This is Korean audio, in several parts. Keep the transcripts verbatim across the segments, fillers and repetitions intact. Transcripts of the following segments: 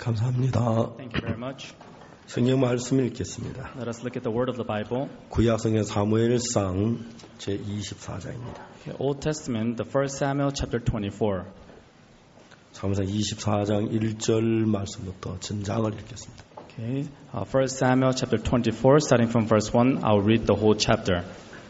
감사합니다. Thank you very much. 성경 말씀을 읽겠습니다. Let us look at the word of the Bible. 구약 성경 사무엘상 제이십사 장입니다. Old Testament, the First Samuel chapter twenty-four. 사무엘상 이십사 장 일 절 말씀부터 전장을 읽겠습니다. Okay, uh, First Samuel chapter twenty-four, starting from verse one, I'll read the whole chapter.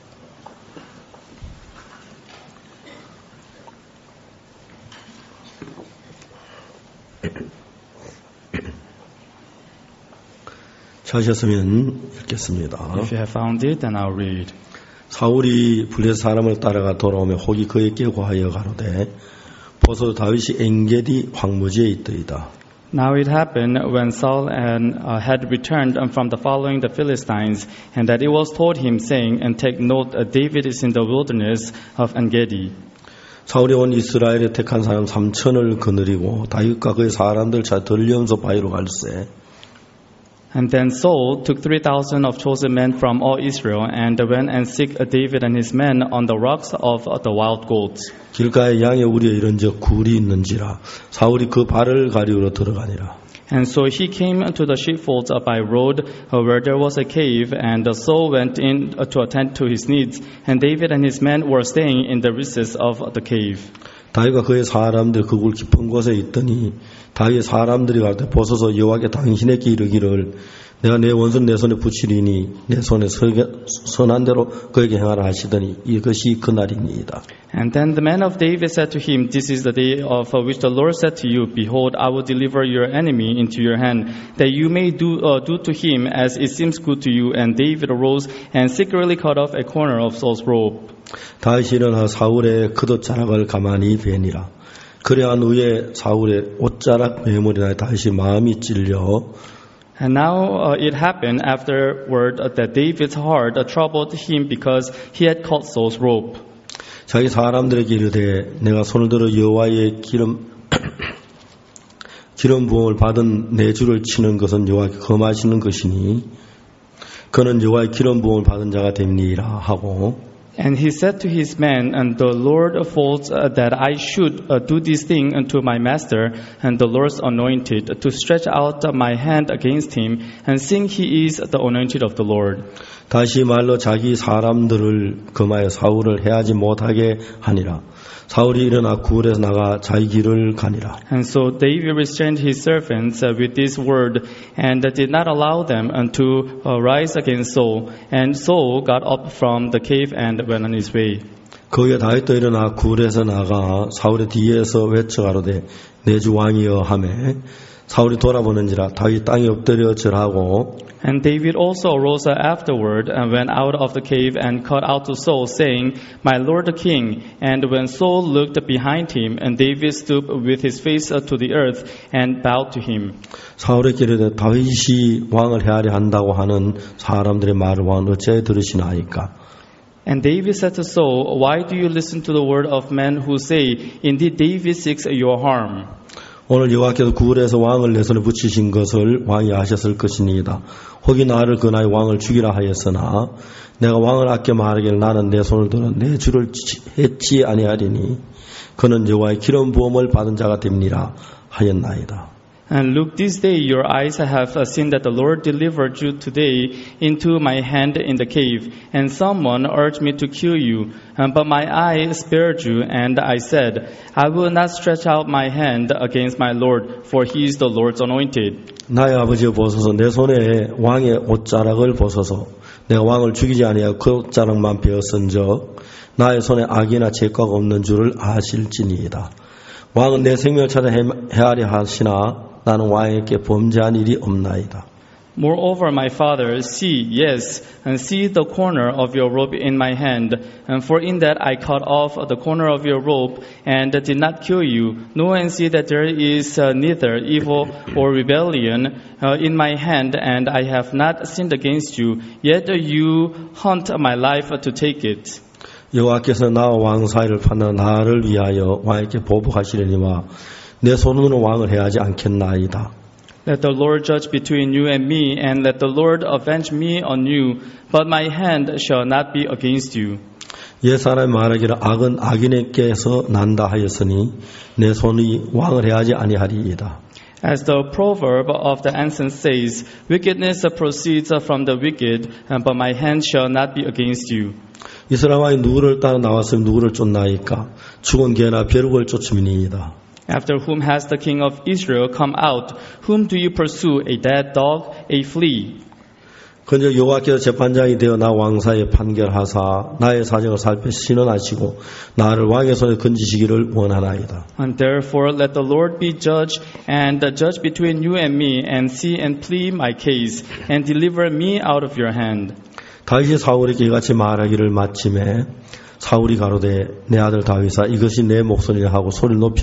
찾으셨으면 읽겠습니다. If you have found it, then I'll read. 사울이 블레셋 사람을 따라가 돌아오며 혹이 그에게 고하여 가로되 보소 다윗이 엔게디 황무지에 있더이다. Now it happened when Saul and, uh, had returned from the following the Philistines, and that it was told him, saying, and take note, uh, David is in the wilderness of En-gedi. 사울이 온 이스라엘에 택한 사람 삼천을 거느리고 다윗과 그의 사람들 차 들려면서 바위로 갈세. And then Saul took three thousand of chosen men from all Israel, and went and seek David and his men on the rocks of the wild goats. 길가에 양의 우리에 이른적 굴이 있는지라 사울이 그 발을 가리우러 들어가니라. And so he came to the sheepfolds by road where there was a cave, and Saul went in to attend to his needs, and David and his men were staying in the recess of the cave. 다윗과 그의 사람들 그 굴 깊은 곳에 있더니 다윗의 사람들이 갈 때 보소서 여호와께 당신에게 이르기를 내가 내 원수는 내 손에 붙이리니 내 손에 선한 대로 그에게 행하라 하시더니 이것이 그날이니이다. And then the man of David said to him, This is the day of which the Lord said to you, Behold, I will deliver your enemy into your hand, that you may do uh, do to him as it seems good to you. And David arose and secretly cut off a corner of Saul's robe. 다윗이 일어나 사울의 겉옷자락을 가만히 베니라. 그래한 후에 사울의 옷자락 매물이 나 다윗이 마음이 찔려. And now uh, it happened afterward that David's heart uh, troubled him because he had cut Saul's robe. 자기 사람들에게 이르되 내가 손을 들어 여호와의 기름 기름 부음을 받은 내 주를 치는 것은 여호와께 거마시는 것이니 그는 여호와의 기름 부음을 받은 자가 됩니라 하고. And he said to his men, and the Lord affords uh, that I should uh, do this thing unto my master, and the Lord's anointed, to stretch out my hand against him, and seeing he is the anointed of the Lord. 다시 말로 자기 사람들을 금하여 사울을 해하지 못하게 하니라. 사울이 일어나 굴에서 나가 자기 길을 가니라. And so David restrained his servants uh, with this word, and uh, did not allow them uh, to uh, rise against Saul. And Saul got up from the cave and went on his way. 거기에 다윗도 일어나 굴에서 나가 사울의 뒤에서 외쳐 가로되 내 주 왕이여 하매 사울이 돌아보는지라 다윗 땅에 엎드려 절하고. And David also arose afterward and went out of the cave and called out to Saul, saying, My lord the king. And when Saul looked behind him, and David stooped with his face to the earth and bowed to him. 사울에게 이르되 다윗이 왕을 해하려 한다고 하는 사람들의 말을 왕은 어찌하여 들으시나이까? And David said to Saul, Why do you listen to the word of men who say, Indeed David seeks your harm? 오늘 여호와께서 굴에서 왕을 내 손에 붙이신 것을 왕이 아셨을 것이니이다. 혹이 나를 근하여 왕을 죽이라 하였으나 내가 왕을 아껴 말하기를 나는 내 손을 들어 내 주를 해치 아니하리니 그는 여호와의 기름 부음을 받은 자가 됩니라 하였나이다. And look, this day your eyes have seen that the Lord delivered you today into my hand in the cave, and someone urged me to kill you. Um, but my eye spared you, and I said, I will not stretch out my hand against my Lord, for he is the Lord's anointed. 나의 아버지여 보소서 내 손에 왕의 옷자락을 보소서 내가 왕을 죽이지 아니하여 그 옷자락만 베었은즉 나의 손에 악이나 죄과가 없는 줄을 아실지니이다. 왕은 내 생명을 찾아 헤아려 하시나 나는 왕에게 범죄한 일이 없나이다. Moreover, my father, see, yes, and see the corner of your robe in my hand, and for in that I cut off the corner of your robe, and did not kill you. Know and see that there is uh, neither evil or rebellion uh, in my hand, and I have not sinned against you. Yet you hunt my life to take it. 여호와께서 나와 왕 사이를 판단 나를 위하여 왕에게 보복하시려니와 내 손으로 왕을 해하지 않겠나이다. Let the Lord judge between you and me, and let the Lord avenge me on you. But my hand shall not be against you. 옛 사람이 말하기를 악은 악인에게서 난다 하였으니 내 손이 왕을 해하지 아니하리이다. As the proverb of the ancient says, wickedness proceeds from the wicked, but my hand shall not be against you. 이스라엘 왕이 누구를 따라 나왔으면 누구를 쫓나이까? 죽은 개나 벼룩을 쫓음이니이다. After whom has the king of Israel come out? Whom do you pursue? A dead dog, a flea? 그런즉 여호와께서 재판장이 되어 나 왕사에 판결하사 나의 사정을 살펴 신원하시고 나를 왕의 손에 건지시기를 원하나이다. And therefore let the Lord be judge and judge between you and me, and see and plead my case, and deliver me out of your hand. 다윗이 사울에게 이같이 말하기를 마침에 사울이 가로되 내 아들 다윗아 이것이 내 목소리라 하고 소리를 높여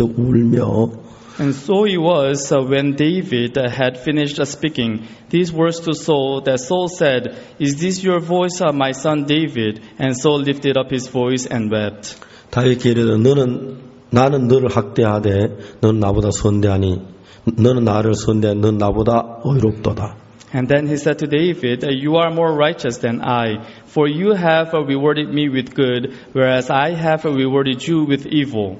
울며 And so it was uh, when David uh, had finished uh, speaking these words to Saul, that Saul said, Is this your voice, uh, my son David? And Saul lifted up his voice and wept. 다윗에게 이르되 너는 나는 너를 학대하되 너는 나보다 선대하니 너는 나를 선대하니 너는 나보다 의롭도다. And then he said to David, You are more righteous than I, for you have uh, rewarded me with good, whereas I have uh, rewarded you with evil.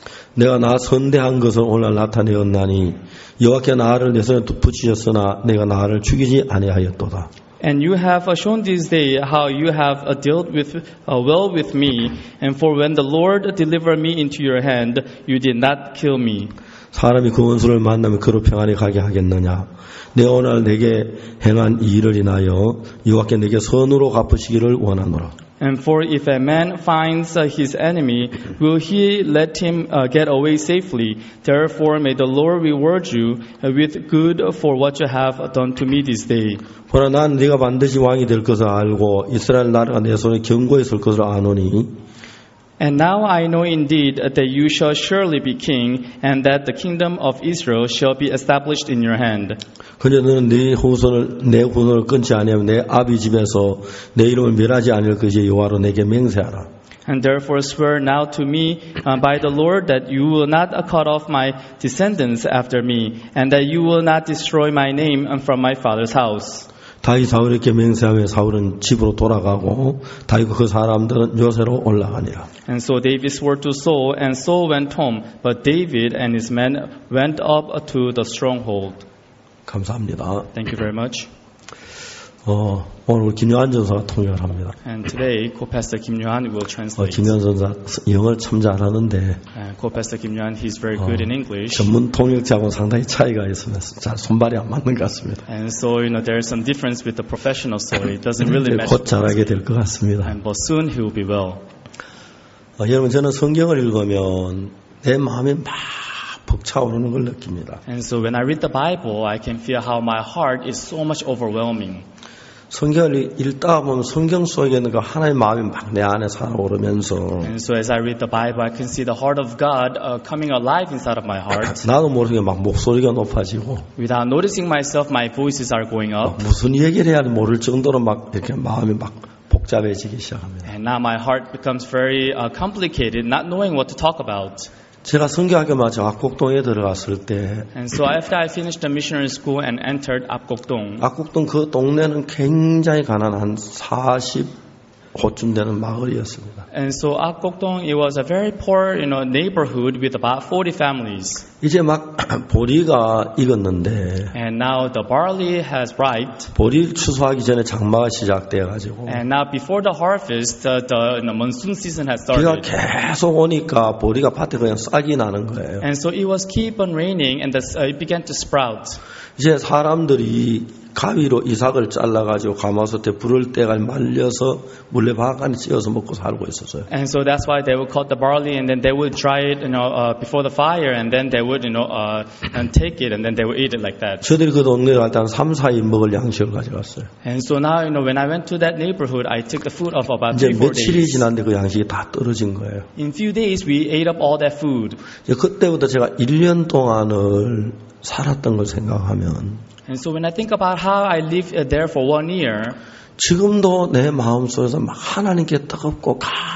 내가 나 선대한 것을 오늘 나타내었나니 여호와께 나를 내 손에 붙이셨으나 내가 나를 죽이지 아니하였도다. And you have shown this day how you have dealt with uh, well with me, and for when the Lord delivered me into your hand, you did not kill me. 사람이 그 원수를 만나면 그로 평안히 가게 하겠느냐? 내가 오늘 내게 행한 이 일을 인하여 여호와께 내게 선으로 갚으시기를 원하노라. And for if a man finds uh, his enemy, will he let him uh, get away safely? Therefore may the Lord reward you uh, with good for what you have done to me this day. 보라 난 네가 반드시 왕이 될 것을 알고 이스라엘 나라가 내 손에 견고히 설 것을 아노니 And now I know indeed that you shall surely be king, and that the kingdom of Israel shall be established in your hand. 그저 너는 네 후손을 내 후손을 끊지 아니하면 내 아비 집에서 내 이름을 멸하지 않을 것이 여호와로 내게 맹세하라. And therefore swear now to me uh, by the Lord that you will not uh, cut off my descendants after me, and that you will not destroy my name from my father's house. 다윗 사울에게 맹세하며 사울은 집으로 돌아가고 다윗과 그 사람들은 요새로 올라가니라. And so David swore to Saul, and Saul went home, but David and his men went up to the stronghold. 감사합니다. Thank you very much. 어, 오늘 김요한 전사가 통역을 합니다. And today, Co-Pastor Kim Yohan will 어, translate. 김요한 전사 영어를 참 잘하는데 Uh, Co-Pastor Kim Yohan, he's very good in English. 전문 통역자하고는 상당히 차이가 있으면서 잘 손발이 안 맞는 것 같습니다. And so, you know, there is some difference with the professional, so it doesn't really match. 곧 잘하게 될 것 같습니다. And but soon he will be well. 어, 여러분 저는 성경을 읽으면 내 마음이 막 벅차오르는 걸 느낍니다. And so when I read the Bible, I can feel how my heart is so much overwhelming. 성경을 읽다 보면 성경 속에 있는 그 하나의 마음이 막 내 안에 살아오르면서 And so as I read the Bible, I can see the heart of God uh, coming alive inside of my heart. 나도 모르게 막 목소리가 높아지고 Without noticing myself, my voices are going up. 무슨 얘기를 해야 모를 정도로 막 이렇게 마음이 막 복잡해지기 시작합니다. And now my heart becomes very uh, complicated, not knowing what to talk about. 제가 선교학교 마쳐 압곡동에 들어갔을 때 And so after I finished the missionary school and entered Apgokdong, 압곡동 그 동네는 굉장히 가난한 사십 호쯤 되는 마을이었습니다. and so Apgokdong, it was a very poor, you know, neighborhood with about forty families. 이제 막 보리가 익었는데 And now the barley has riped. 보리 추수하기 전에 장마가 시작돼가지고 And now before the harvest, the, the, the monsoon season has 비가 started. 계속 오니까 보리가 밭에 그냥 싹이 나는 거예요. And so it was keep on raining, and the, uh, it began to sprout. 이제 사람들이 가위로 이삭을 잘라가지고 가마솥에 불을 때가 말려서 물레 바간에 찧어서 먹고 살고 있었어요. And so that's why they would cut the barley, and then they would dry it, you know, uh, before the fire, and then they would, you know, uh, and take it, and then they would eat it like that. 저들이 그 동네에 갈 때 한 삼, 사 일 먹을 양식을 가져갔어요. And so now, you know, when I went to that neighborhood, I took the food of about 이제 three, four 며칠이 days. 지났는데 그 양식이 다 떨어진 거예요. In few days, we ate up all that food. 이제 그때부터 제가 일 년 동안을 살았던 걸 생각하면 And so when I think about how I lived uh, there for one year, 지금도 내 마음속에서 막 하나님께 뜨겁고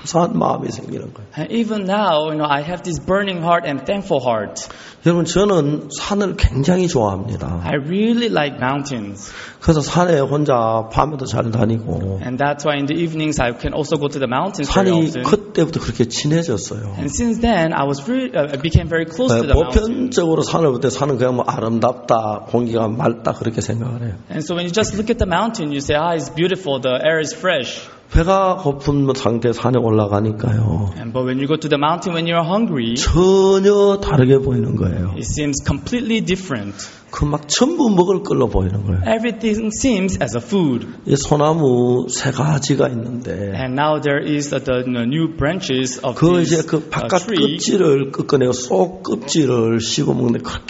감사한 마음이 생기는 거예요. And even now, you know, I have this burning heart and thankful heart. 여러분 저는 산을 굉장히 좋아합니다. I really like mountains. 그래서 산에 혼자 밤에도 잘 다니고 And that's why in the evenings I can also go to the mountains very 산이 often. 그때부터 그렇게 친해졌어요. And since then, I was really, uh, I became very close to the mountains. 보편적으로 산을 볼 때 산은 그냥 뭐 아름답다, 공기가 맑다 그렇게 생각을 해요. And so when you just look at the mountain, you say, ah, it's beautiful, the air is fresh. 배가 고픈 상태 산에 올라가니까요. And but when you go to the mountain when you're hungry, 전혀 다르게 보이는 거예요. it seems completely different. 그 막 전부 먹을 걸로 보이는 거예요. Everything seems as a food. 이 소나무 세 가지가 있는데 And now there is the, the new branches of 그 this 이제 그 uh, 바깥 tree. 껍질을 꺾어내고 속 껍질을 씹어 먹는데 그렇게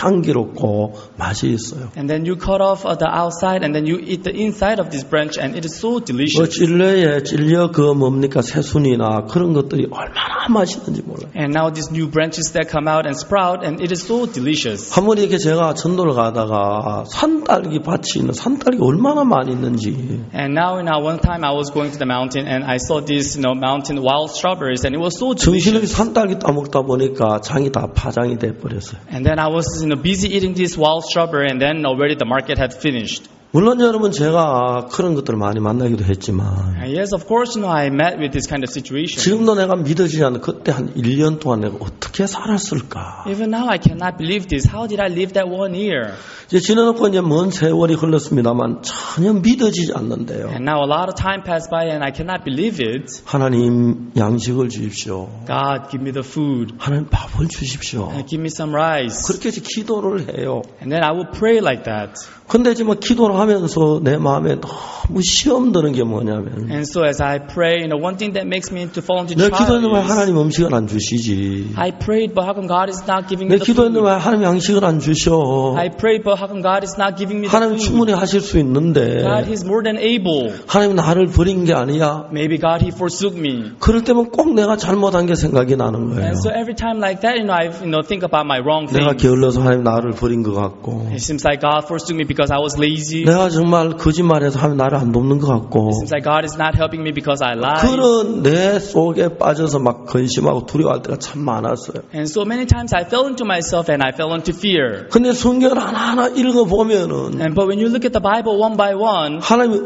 향기롭고 맛이 있어요. And then you cut off uh, the outside and then you eat the inside of this branch and it is so 그 delicious. 찔레에 찔려 그 뭡니까 새순이나 그런 것들이 얼마나 맛있는지 몰라요. And now these new branches that come out and sprout and it is so delicious. 한 번 이렇게 제가 전도를 가다가 산딸기 밭이 있는 산딸기 얼마나 많이 있는지. And now, you know, one time I was going to the mountain and I saw these, you know, mountain wild strawberries and it was so 정신없이 delicious. 산딸기 따먹다 보니까 장이 다 파장이 돼 버렸어요. And then I was, you know, busy eating this wild strawberry and then already the market had finished. 물론 여러분 제가 그런 것들을 많이 만나기도 했지만 And yes, of course, you know, I met with this kind of situation. 지금도 내가 믿어지지 않는 그때 한 일 년 동안 내가 어떻게 살았을까. Even now I cannot believe this. How did I live that one year? 이제 지나놓고 이제 먼 세월이 흘렀습니다만 전혀 믿어지지 않는데요. And now a lot of time passed by and I cannot believe it. 하나님 양식을 주십시오. God, give me the food. 하나님 밥을 주십시오. And give me some rice. 그렇게 이제 기도를 해요. And then I would pray like that. 근데 지금 기도를 하면서 내 마음에 너무 시험 드는 게 뭐냐면 And so as I pray, you know, one thing that makes me to fall into 내가 trial 기도했는데 왜 is 하나님 음식을 안 주시지? I prayed, but how come God is not giving me 내가 the 기도했는데 food? 왜 하나님 양식을 안 주셔? I prayed, but how come God is not giving me the 하나님 food? 충분히 하실 수 있는데 God, He's more than able. 하나님 나를 버린 게 아니야. Maybe God, He forsook me. 그럴 때면 꼭 내가 잘못한 게 생각이 나는 거예요. And so every time like that, you know, I you know think about my wrong 내가 things. 게을러서 하나님 나를 버린 것 같고 It seems like God forsook me because I was lazy. 내가 정말 거짓말해서 하나님 나를 안 돕는 것 같고 It seems like God is not helping me because I lied. 그런 내 속에 빠져서 막 근심하고 두려워할 때가 참 많았어요. And so many times I fell into myself and I fell into fear. 근데 성경을 하나하나 읽어보면은 And but when you look at the Bible one by one, 하나님이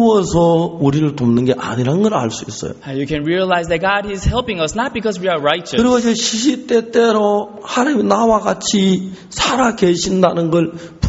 의로워서 우리를 돕는 게 아니라는 걸 알 수 있어요. you can realize that God is helping us not because we are righteous. 그리고 이제 시시때때로 하나님이 나와 같이 살아 계신다는 걸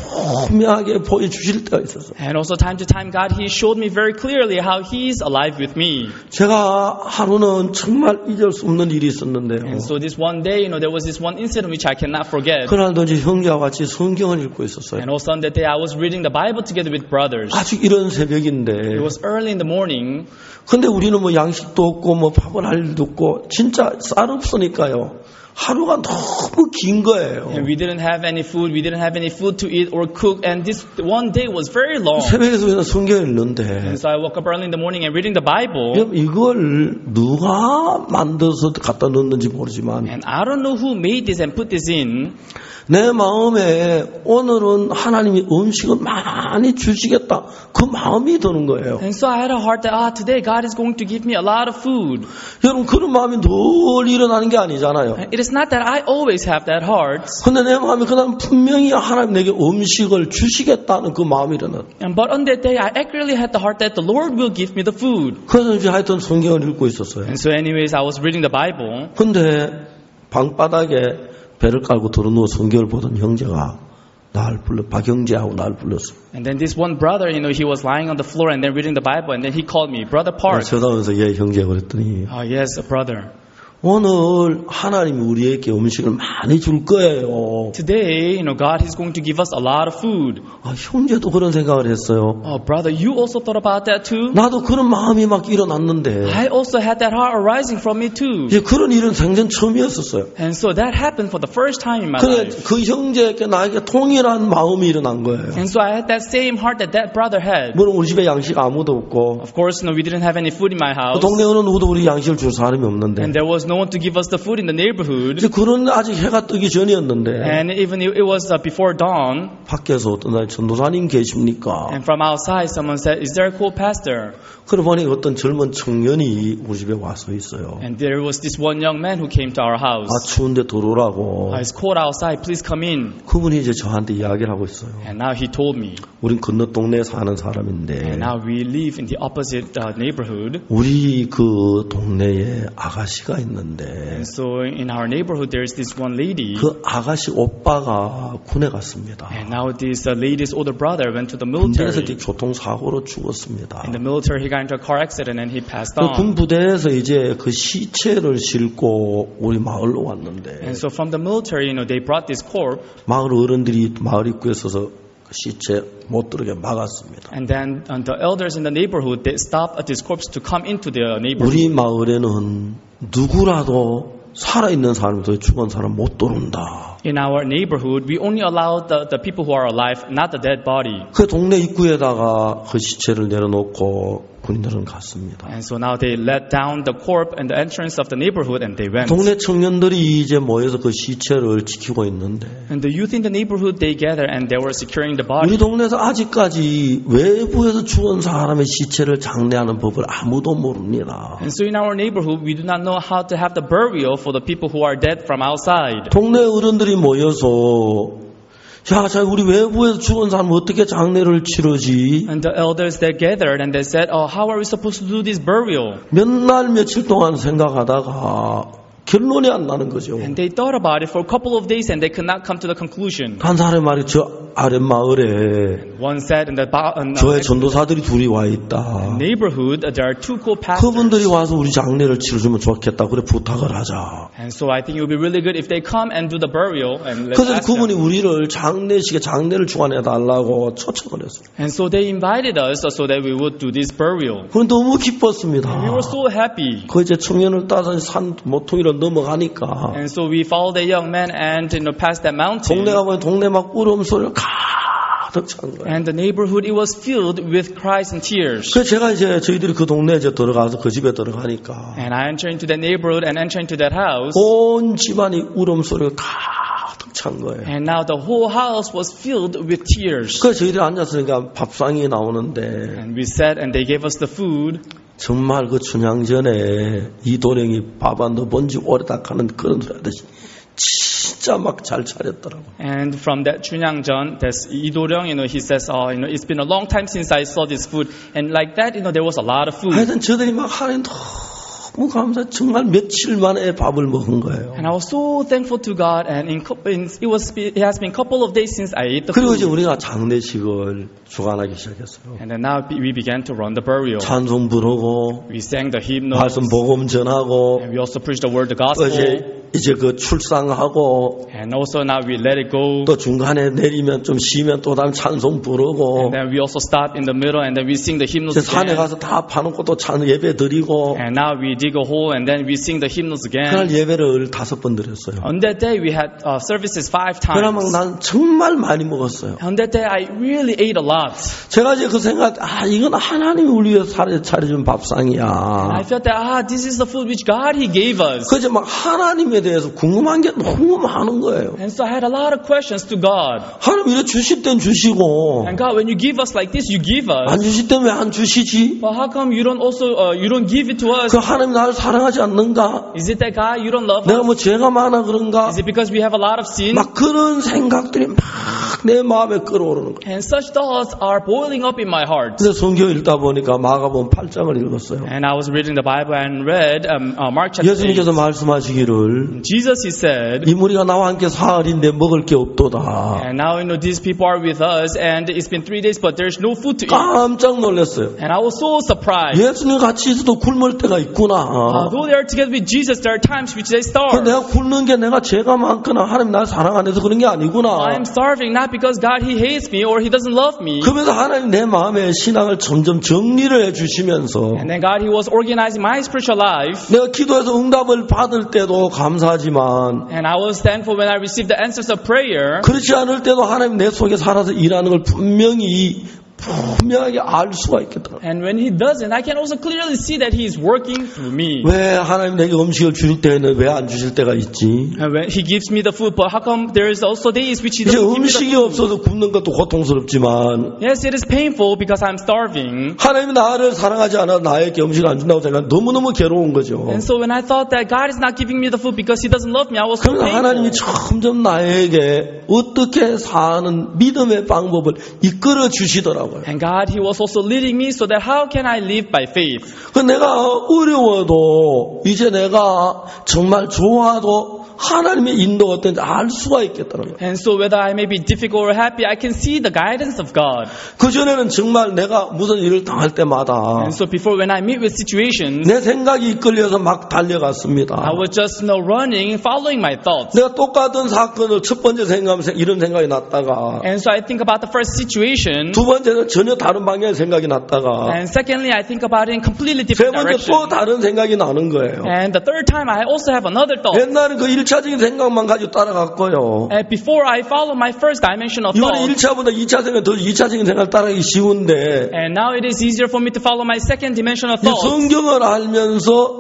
분명하게 보여주실 때가 있었어요. And also time to time God He showed me very clearly how He is alive with me. 제가 하루는 정말 잊을 수 없는 일이 있었는데요. And so this one day, you know, there was this one incident which I cannot forget. 그날도 이제 형제와 같이 성경을 읽고 있었어요. And also on that day I was reading the Bible together with brothers. 아직 이런 새벽인데 It was early in the morning. 근데 우리는 뭐 양식도 없고 뭐 밥을 할 일도 없고 진짜 쌀 없으니까요. 하루가 너무 긴 거예요. And we didn't have any food. We didn't have any food to eat or cook. And this one day was very long. 새벽에서 그냥 성경을 읽는데 And so I woke up early in the morning and reading the Bible. 이걸 누가 만들어서 갖다 넣었는지 모르지만 And I don't know who made this and put this in. 내 마음에 오늘은 하나님이 음식을 많이 주시겠다. 그 마음이 드는 거예요. And so I had a heart that, ah, today God is going to give me a lot of food. 여러분 그런 마음이 늘 일어나는 게 아니잖아요. It is not that I always have that heart. 근데 내 마음이 그날 분명히 하나님 내게 음식을 주시겠다는 그 마음이 일어나. And but on that day, I accurately had the heart that the Lord will give me the food. 그래서 이제 하여튼 성경을 읽고 있었어요. And so anyways, I was reading the Bible. 근데 방바닥에 배를 깔고 들어누워 성경을 보던 형제가 날 불러 박형제하고 날 불렀어요. And then this one brother, you know, he was lying on the floor and then reading the Bible, and then he called me, Brother Park. 쳐다보면서 예 형제 그랬더니 Oh yes, a brother. 오늘 하나님이 우리에게 음식을 많이 줄 거예요. Today, you know, God is going to give us a lot of food. 아, 형제도 그런 생각을 했어요. Oh, brother, you also thought about that too? 나도 그런 마음이 막 일어났는데 I also had that heart arising from me too. 이제 그런 일은 생전 처음이었었어요. And so that happened for the first time in my 그래 life. 그 형제에게 나에게 동일한 마음이 일어난 거예요. And so I had that same heart that that brother had. 물론 우리 집에 양식 아무도 없고 Of course, you know, we didn't have any food in my 그 house. 동네 어느 누구도 우리 양식을 줄 사람이 없는데 And there was was no one to give us the food in the neighborhood. 이제 그런 아직 해가 뜨기 전이었는데 And even it was uh, before dawn. 밖에서 어떤 날 전도사님 계십니까? And from outside, someone said, "Is there a co-pastor?" 그러고 보니 어떤 젊은 청년이 우리 집에 와서 있어요. And there was this one young man who came to our house. 아 추운데 들어오라고. Uh, it's cold outside. Please come in. 그분이 이제 저한테 이야기를 하고 있어요. And now he told me. 우린 건너 동네에 사는 사람인데 And now we live in the opposite uh, neighborhood. 우리 그 동네에 아가씨가 있는데 And so in our neighborhood, there is this one lady. 그 아가씨 오빠가 군에 갔습니다. And now this uh, lady's older brother went to the 군대에서 military. 교통사고로 죽었습니다. In the military, he got into a car accident and he passed 그 on. 군부대에서 이제 그 시체를 싣고 우리 마을로 왔는데 And so from the military, you know, they brought this corpse. 마을 어른들이 마을 입구에 서서 그 시체 못 들어게 막았습니다. And then uh, the elders in the neighborhood, they stopped this corpse to come into the neighborhood. 우리 마을에는 누구라도 살아있는 사람이 더 죽은 사람 못 들어온다. In our neighborhood, we only allow the, the people who are alive, not the dead body. 그 동네 입구에다가 그 시체를 내려놓고 군인들은 갔습니다. And so now they let down the corpse and the entrance of the neighborhood and they went. 동네 청년들이 이제 모여서 그 시체를 지키고 있는데 And the youth in the neighborhood, they gathered and they were securing the 우리 body. 동네에서 아직까지 외부에서 죽은 사람의 시체를 장례하는 법을 아무도 모릅니다. And so in our neighborhood, we do not know how to have the burial for the people who are dead from outside. 동네 어른들이 모여서 야, 자, 우리 외부에서 죽은 사람 어떻게 장례를 치르지? And the elders, they gathered and they said, oh, how are we supposed to do this burial? 몇 날 며칠 동안 생각하다가 결론이 안 나는 거죠. And they thought about it for a couple of days and they could not come to the conclusion. 한 사람이 말이 저 아랫마을에 One said in the ba- in 저의 the 전도사들이 둘이 와 있다. neighborhood, there are two co-pastors. 그분들이 와서 우리 장례를 치러주면 좋겠다. 그래 부탁을 하자. And so I think it would be really good if they come and do the burial and let's 그래서 ask 그분이 them. 우리를 장례식에 장례를 주관해 달라고 초청을 했어요. And so they invited us so that we would do this burial. 그건 너무 기뻤습니다. We were so happy. 그 이제 청년을 따서 산 모퉁이로 넘어가니까 And so we followed the young man and you know past that mountain. 동네가 보니 동네 막 울음소리가 가득 찬 거예요. And the neighborhood, it was filled with cries and tears. 그래서 제가 이제 저희들이 그 동네에 이제 들어가서 그 집에 들어가니까 And I entered into that neighborhood and entered into that house. 온 집안이 울음소리가 가득 찬 거예요. And now the whole house was filled with tears. 그래서 저희들이 앉았으니까 밥상이 나오는데 And we sat and they gave us the food. 정말 그 춘향전에 이도령이 밥 안 넣어본 지 오래다 하는 그런 소리 하듯이 진짜 막 잘 차렸더라고요. And from that Chunyangjeon, there's Lee Do-ryung, you know, he says, oh, you know, it's been a long time since I saw this food. And like that, you know, there was a lot of food. 하여튼 저들이 막 하나님 너무 감사 정말 며칠 만에 밥을 먹은 거예요. And I was so thankful to God, and in, in, it was it has been a couple of days since I ate the 그리고 이제 food. 우리가 장례식을 주관하기 시작했어요. And then now we began to run the burial. 찬송 부르고 We sang the hymnals, 말씀 복음 전하고 and we also preached the word, the 또 gospel. 이제 이제 그 출상하고 And also now we let it go. 또 중간에 내리면 좀 쉬면 또 다음 찬송 부르고 And then we also stop in the middle, and then we sing the hymnals 이제 산에 again. 가서 다 파놓고 또 찬 예배 드리고 And now we dig a hole, and then we sing the hymnals 그날 again. 예배를 다섯 번 드렸어요. On that day, we had uh, services five 그러면 times. 난 정말 많이 먹었어요. On that day, I really ate a lot. 제가 이제 그 생각, 아 이건 하나님이 우리 위해서 차려, 차려준 밥상이야. I felt that, ah, this is the food which God, He gave us. 그래서 막 하나님에 대해서 궁금한 게 너무 많은 거예요. And so I had a lot of questions to God. 하나님 이래 주실 땐 주시고 And God, when you give us like this, you give 안 us. 주실 땐 왜 안 주시지? But how come you don't also, uh, you don't give it to us? 그 하나님 나를 사랑하지 않는가? Is it that God, you don't love 내가 us? 뭐 죄가 많아 그런가? Is it because we have a lot of sin? 막 그런 생각들이 막 내 마음에 끌어오르는 거예요. And such thoughts are boiling up in my heart. 근데 성경 읽다 보니까 마가복음 팔 장을 읽었어요. And I was reading the Bible and read um, uh, Mark chapter eight. 예수님께서 말씀하시기를 Jesus, He said, 이 무리가 나와 함께 사흘인데 먹을 게 없도다. and now, you know, these people are with us, and it's been three days, but there's no food to eat. 깜짝 놀랐어요. And I was so surprised. 예수님 같이 있어도 굶을 때가 Uh, 있구나. though they are together with Jesus, there are times which they 그 starve. 내가 굶는 게 내가 죄가 많거나 하나님 나를 사랑 안 해서 그런 게 아니구나. I am starving not because God, He hates me or He doesn't love me. 그러면서 하나님 내 마음의 신앙을 점점 정리를 해주시면서 And then God, He was organizing my spiritual life. 내가 기도해서 응답을 받을 때도 감사하지만 And I was thankful when I received the answers of prayer. 그렇지 않을 때도 하나님 내 속에 살아서 일하는 걸 분명히 분명하게 알 수가 있겠더라고요. And when he doesn't, I can also clearly see that he is working through me. 왜 하나님 내게 음식을 주실 때에는 왜 안 주실 때가 있지? And when he gives me the food, but how come there is also days which he 이제 doesn't give me the 음식이 food? 없어서 굶는 것도 고통스럽지만 Yes, it is painful because I'm starving. 하나님이 나를 사랑하지 않아 나에게 음식을 안 준다고 생각하면 너무너무 괴로운 거죠. And so when I thought that God is not giving me the food because he doesn't love me, I was so 그러나 하나님이 painful. 점점 나에게 어떻게 사는 믿음의 방법을 이끌어 주시더라고요. And God, he was also leading me so that how can I live by faith? 그 내가 어려워도 이제 내가 정말 좋아도 하나님의 인도가 어떤지 알 수가 있겠더라고요. And so whether I may be difficult or happy, I can see the guidance of God. 그전에는 정말 내가 무슨 일을 당할 때마다 And so before when I meet with situations, 내 생각이 이끌려서 막 달려갔습니다. I was just you know, running, following my thoughts. 내가 똑같은 사건을 첫 번째 생각하면 이런 생각이 났다가 And so I think about the first situation. 두 번째는 전혀 다른 방향의 생각이 났다가 And secondly, I think about it in completely 세 different 번째 direction. 또 다른 생각이 나는 거예요. And the third time, I also have another thought. 옛날엔 그 일차적인 생각만 가지고 따라갔고요. And before I follow my first dimension of 이번에 thought, 일 차보다 이 차 생각, 더 이 차적인 생각을 따라가기 쉬운데 and now it is easier for me to follow my second dimension of 이 thought. 성경을 알면서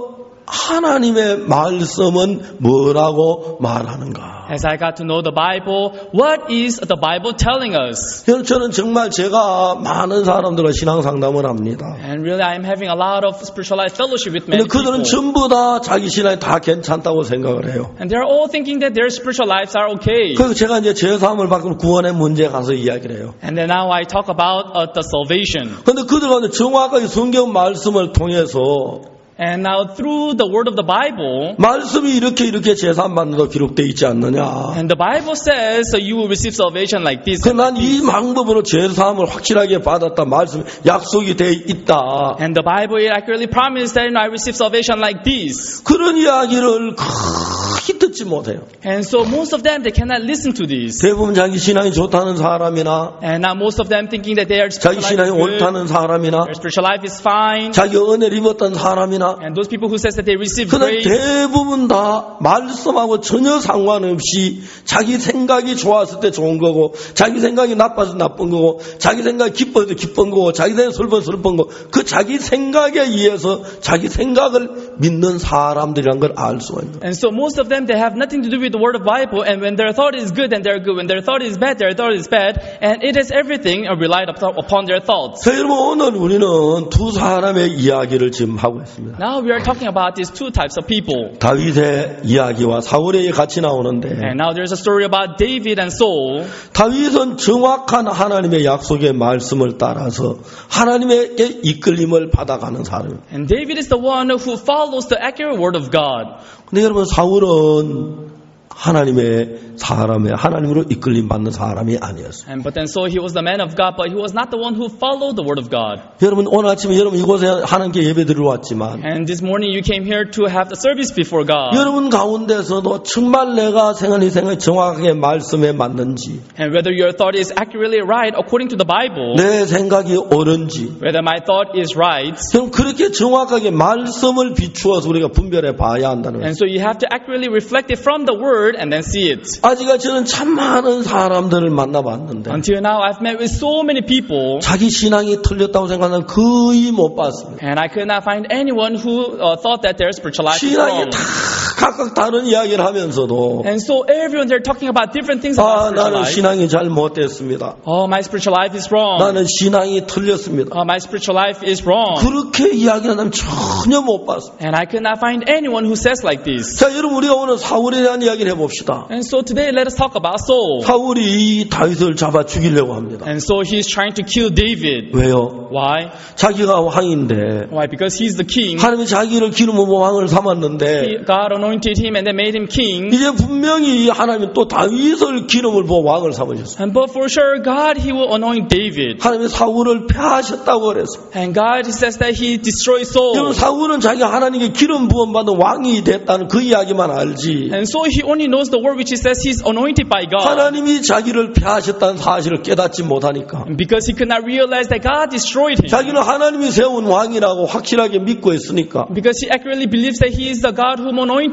하나님의 말씀은 뭐라고 말하는가? As I got to know the Bible, what is the Bible telling us? 저는 정말 제가 많은 사람들과 신앙 상담을 합니다. And really, I am having a lot of spiritual life fellowship with 근데 many 그들은 people. 전부 다 자기 신앙이 다 괜찮다고 생각을 해요. And they're all thinking that their spiritual lives are okay. 그래서 제가 이제 제사함을 받고 구원의 문제에 가서 이야기를 해요. And then now I talk about uh, the salvation. 근데 그들 가운데 정확하게 성경 말씀을 통해서 And now through the word of the Bible, 말씀이 이렇게 이렇게 제사함 받는다고 기록되어 있지 않느냐. and the Bible says uh, you will receive salvation like this. 난 이 방법으로 제사함을 확실하게 받았다. 말씀 약속이 돼 있다. And the Bible it accurately promised that you know, I receive salvation like this. 그런 이야기를 크게 듣지 못해요. And so most of them they cannot listen to this. 대부분 자기 신앙이 좋다는 사람이나 And now most of them thinking that their 자기 spiritual 신앙이 life is good, 옳다는 사람이나 their spiritual life is fine. 자기 은혜를 입었던 사람이나 And those people who says that they receive 그러나 grace, 대부분 다 말씀하고 전혀 상관없이 자기 생각이 좋았을 때 좋은 거고 자기 생각이 나빠서 나쁜 거고 자기 생각이 기뻐서 기쁜 거고 자기 생각이 슬퍼서 슬픈 거고 그 자기 생각에 의해서 자기 생각을 믿는 사람들이란 걸 알 수가 있는 거예요. and so most of them they have nothing to do with the word of Bible. And when their thought is good, then they're good. When their thought is bad, their thought is bad. And it is everything relied upon their thoughts. 자, 여러분 오늘 우리는 두 사람의 이야기를 지금 하고 있습니다. Now we are talking about these two types of people. 다윗의 이야기와 사울의 같이 나오는데 And now there's a story about David and Saul. 다윗은 정확한 하나님의 약속의 말씀을 따라서 하나님에게 이끌림을 받아가는 사람입니다. And David is the one who follows the accurate word of God. 근데 여러분 사울은 하나님의 사람의 하나님으로 이끌림 받는 사람이 아니었어요. And but then so he was the man of God, but he was not the one who followed the word of God. 여러분 오늘 아침에 여러분 이곳에 하나님께 예배드리러 왔지만 And this morning you came here to have the service before God. 여러분 가운데서도 정말 내가 생각이 생각이 정확하게 말씀에 맞는지 And whether your thought is accurately right according to the Bible, 내 생각이 옳은지 whether my thought is right. 그럼 그렇게 정확하게 말씀을 비추어서 우리가 분별해 봐야 한다는 거예요. And so you have to accurately reflect it from the word and then see it. 아직까지 저는 참 많은 사람들을 만나봤는데 Until now I've met with so many people 자기 신앙이 틀렸다고 생각하는 거의 못 봤습니다. and I could not find anyone who uh, thought that their spiritual life is 신앙이 wrong. 다 각각 다른 이야기를 하면서도 And so everyone they're talking about different things 아 about spiritual 나는 life. 신앙이 잘못됐습니다. Oh, my spiritual life is wrong. 나는 신앙이 틀렸습니다. Oh, my spiritual life is wrong. 그렇게 이야기하는 사람 전혀 못 봤습니다. And I could not find anyone who says like this. 자 여러분 우리가 오늘 사울에 대한 이야기를 해봅시다. And so today let us talk about Saul. 사울이 다윗을 잡아 죽이려고 합니다. And so he's trying to kill David. 왜요? Why? 자기가 왕인데 Why? Because he's the king. 하나님이 자기를 기름으로 왕을 삼았는데 He, God anointed him and then made him king. 이제 분명히 하나님은 또 다윗을 기름을 부어 왕을 삼으셨어요. And but for sure God he will anoint David. 하나님이 사울을 패하셨다고 그랬어요. And God he says that he destroyed 여러분 Saul. 사울은 자기가 하나님께 기름 부어 받은 왕이 됐다는 그 이야기만 알지 And so he only knows the word which he says he's anointed by God. 하나님이 자기를 패하셨다는 사실을 깨닫지 못하니까 And because he could not realize that God destroyed him. 자기는 하나님이 세운 왕이라고 확실하게 믿고 있으니까 Because he accurately believes that he is the God whom anointed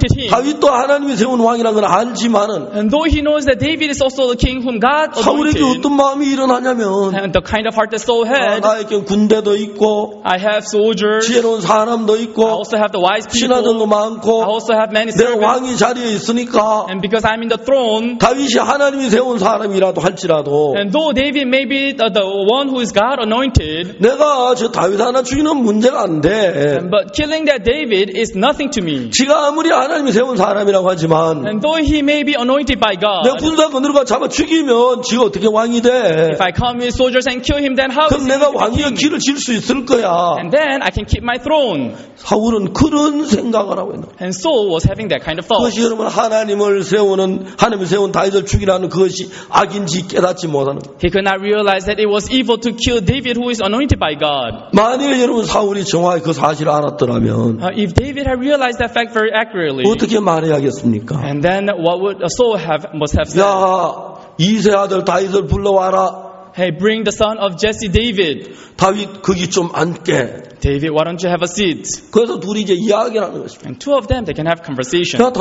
anointed him. 다윗도 하나님이 세운 왕이라는 걸 알지만은 And though he knows that David is also the king whom God 사울에게 anointed, 어떤 마음이 일어나냐면 and the kind of heart that Saul 아, had, 나에게 군대도 있고 I have soldiers, 지혜로운 사람도 I 있고 also have the wise 신하들도 people, I 많고 also have many 내가 servants, 왕이 자리에 있으니까 and because I'm in the throne, 다윗이 하나님이 세운 사람이라도 할지라도 and though David may be the, the one who is God anointed, 내가 저 다윗 하나 죽이는 문제가 안 돼. but killing that David is nothing to me. 지가 아무리 하나님이 세운 사람이라고 하지만 And though he may be anointed by 내가 God, 군사건으로 가 잡아 죽이면 지가 어떻게 왕이 돼? if I come with soldiers and kill him, then how is 그럼 he 내가 going to be 왕위의 king? 길을 질 수 있을 거야. And then I can keep my throne. 사울은 그런 생각을 하고 있는 거야. And Saul was having that kind of thought. 그것이 여러분 하나님을 세우는 하나님이 세운 다윗을 죽이라는 그것이 악인지 깨닫지 못하는 거야. He could not realize that it was evil to kill David who is anointed by God. 만일 여러분 사울이 정확히 그 사실을 알았더라면 Uh, if David had realized that fact very accurately, 어떻게 말해야겠습니까? and then what would Saul have must have said? 야, 이세 아들 다윗을 불러와라. Hey, bring the son of Jesse, David. 다윗 거기 좀 앉게. David, why don't you have a seat? 그래서 둘이 이제 이야기를 하는 것입니다. And two of them, they can have conversation. 야,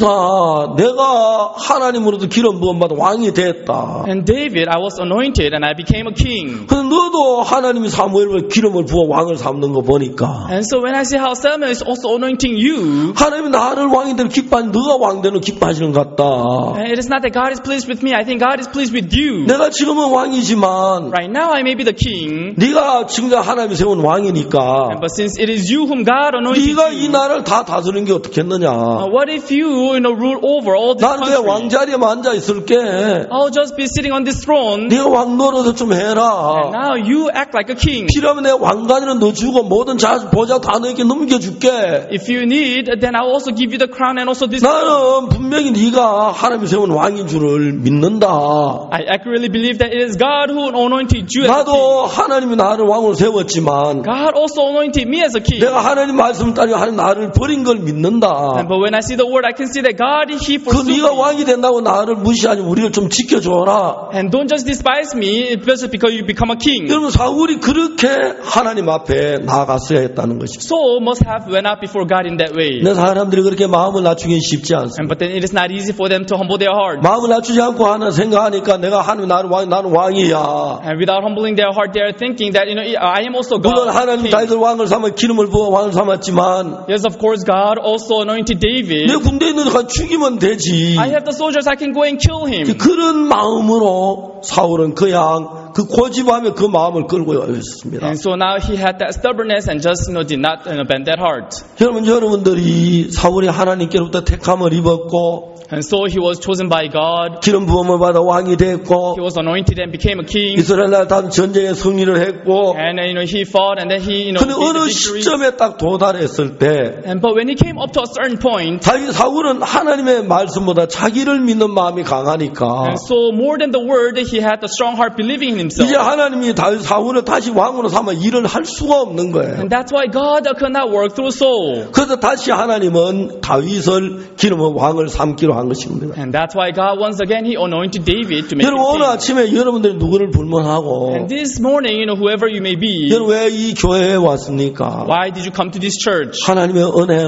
다윗아, 내가 하나님으로부터 기름 부음받아 왕이 됐다. And David, I was anointed and I became a king. 근데 너도 하나님이 사무엘을 기름을 부어 왕을 삼는 거 보니까 And so when I see how Samuel is also anointing you, 하나님이 나를 왕이 되는 기뻐하는 너가 왕 되는 기뻐하시는 것 같다. it is not that God is pleased with me. I think God is pleased with you. 내가 지금은 왕이지만 Right now I may be the king, 네가 지금 하나님이 세운 왕이니까 but since it is you whom God anointed 네가 이 you, 나라를 다 다스리는 게 어떻겠느냐. uh, what if you, you know, rule over all this 나는 그냥 country? 왕자리에 앉아 있을게. I'll just be sitting on this throne. 네가 왕 노릇을 좀 해라. Now you act like a king. 필요하면 내 왕관이는 너 주고 모든 자 보좌 다 너에게 넘겨줄게. If you need, then I'll also give you the crown and also this. 나는 분명히 네가 하나님이 세운 왕인 줄을 믿는다. I accurately believe that it is God who anointed you as a king. 나도 하나님이 나를 왕으로 세웠지만 God also anointed me as a king. 내가 하나님 말씀을 따르고 하나님 나를 버린 걸 믿는다. But when I see the word, I can see that God, He 그 forsook 네가 me. 왕이 된다고 나를 무시하지 우리를 좀 지켜줘라. And don't just despise me just because you become a king. 여러분 사울이 그렇게 하나님 앞에 나아갔어야 했다는 것입니다. Saul must have went up before God in that way. 내 사람들이 그렇게 마음을 낮추기 쉽지 And 않습니다. but then it is not easy for them to humble their heart. 마음을 낮추지 않고 하나 생각하니까 내가 하나님 나는 왕 나는 왕이야. And without humbling their heart, they are thinking that, you know, I am also 물론 God. 하나님 다윗을 왕을 삼아 기름을 부어 왕을 삼았지만 Yes, of course, God also anointed David. 내 군대에 있는 가 죽이면 되지. I have the soldiers, I can go and kill him. 그런 마음으로 사울은 그냥 그 고집하며 그 마음을 끌고 있습니다. And so now he had that stubbornness and just, you know, did not, you know, bend that heart. 여러분 여러분들이 사울이 하나님께로부터 택함을 입었고 And so he was chosen by God. 기름 부음을 받아 왕이 됐고 He was anointed and became a king. 이스라엘 나라 다음 전쟁에 승리를 했고 And, uh, you know, he fought and then he, you know, 근데 gained 어느 the victory. 시점에 딱 도달했을 때 And but when he came up to a certain point, 자기 사울은 하나님의 말씀보다 자기를 믿는 마음이 강하니까 and so more than the word, he had a strong heart believing in himself. 이제 하나님이 다윗 사울을 다시 왕으로 삼아 일을 할 수가 없는 거예요. And that's why God could not work through Saul. 그래서 다시 하나님은 다윗을 기름의 왕을 삼기로 한 것입니다. And that's why God once again he anointed David to make him 여러분 오늘 king. 아침에 여러분들이 누구를 불문하고 And this morning, you know, whoever you may be, 여러분 왜 이 교회에 왔습니까? why did you come to this church? 하나님의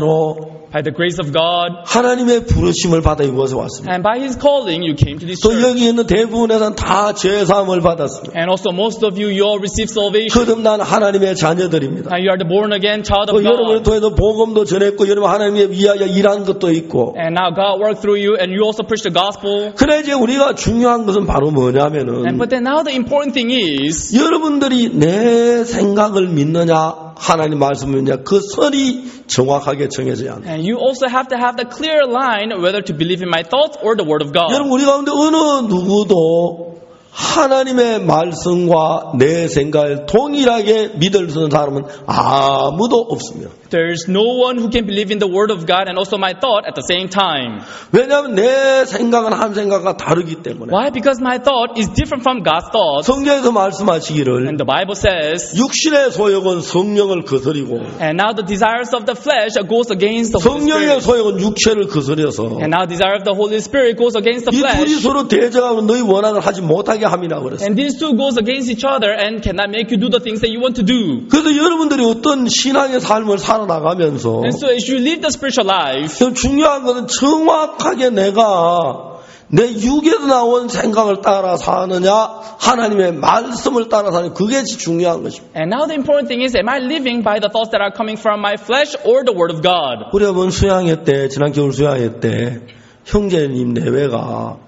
은혜로 By the grace of God 하나님의 부르심을 받아 이곳에 왔습니다. and by His calling, you came to this 또 church. 여기 있는 대부분에서는 다 죄사함을 받았습니다. And also, most of you, you all received salvation. 거듭난 하나님의 자녀들입니다. And you are the born again child 또 of 여러분을 God. 통해서 복음도 전했고 여러분 하나님의 위하여 일한 것도 있고 And now God worked through you, and you also preach the gospel. 그래 이제 우리가 중요한 것은 바로 And 뭐냐면은 but then now the important thing is, 여러분들이 내 생각을 믿느냐 하나님 말씀을 믿느냐 그 선이 정확하게 정해져야 합니다. and you also have to have the clear line whether to believe in my thoughts or the word of God. 여러분 우리 가운데 어느 누구도 하나님의 말씀과 내 생각을 동일하게 믿을 수 있는 사람은 아무도 없습니다. There's no one who can believe in the word of God and also my thought at the same time. 왜냐하면 내 생각은 한 생각과 다르기 때문에. Why? Because my thought is different from God's thought. 성경에서 말씀하시기를 And the Bible says, 육신의 소욕은 성령을 거스리고 and now the desires of the flesh goes against the Holy 성령의 Spirit. 소욕은 육체를 거스려서 And now desire of the Holy Spirit goes against the 이 둘이 flesh. 서로 대적하고 너희 원하는 하지 못하게 함이라고 그랬어요. And these two goes against each other and cannot make you do the things that you want to do. 그래서 여러분들이 어떤 신앙의 삶을 살아나가면서 And so as you live the spiritual life, 중요한 것은 정확하게 내가 내 육에서 나온 생각을 따라 사느냐 하나님의 말씀을 따라 사느냐 그게 중요한 것입니다. and now the important thing is, am I living by the thoughts that are coming from my flesh or the word of God? 우리 한번 수양회 때 지난 겨울 수양회 때 형제님 내외가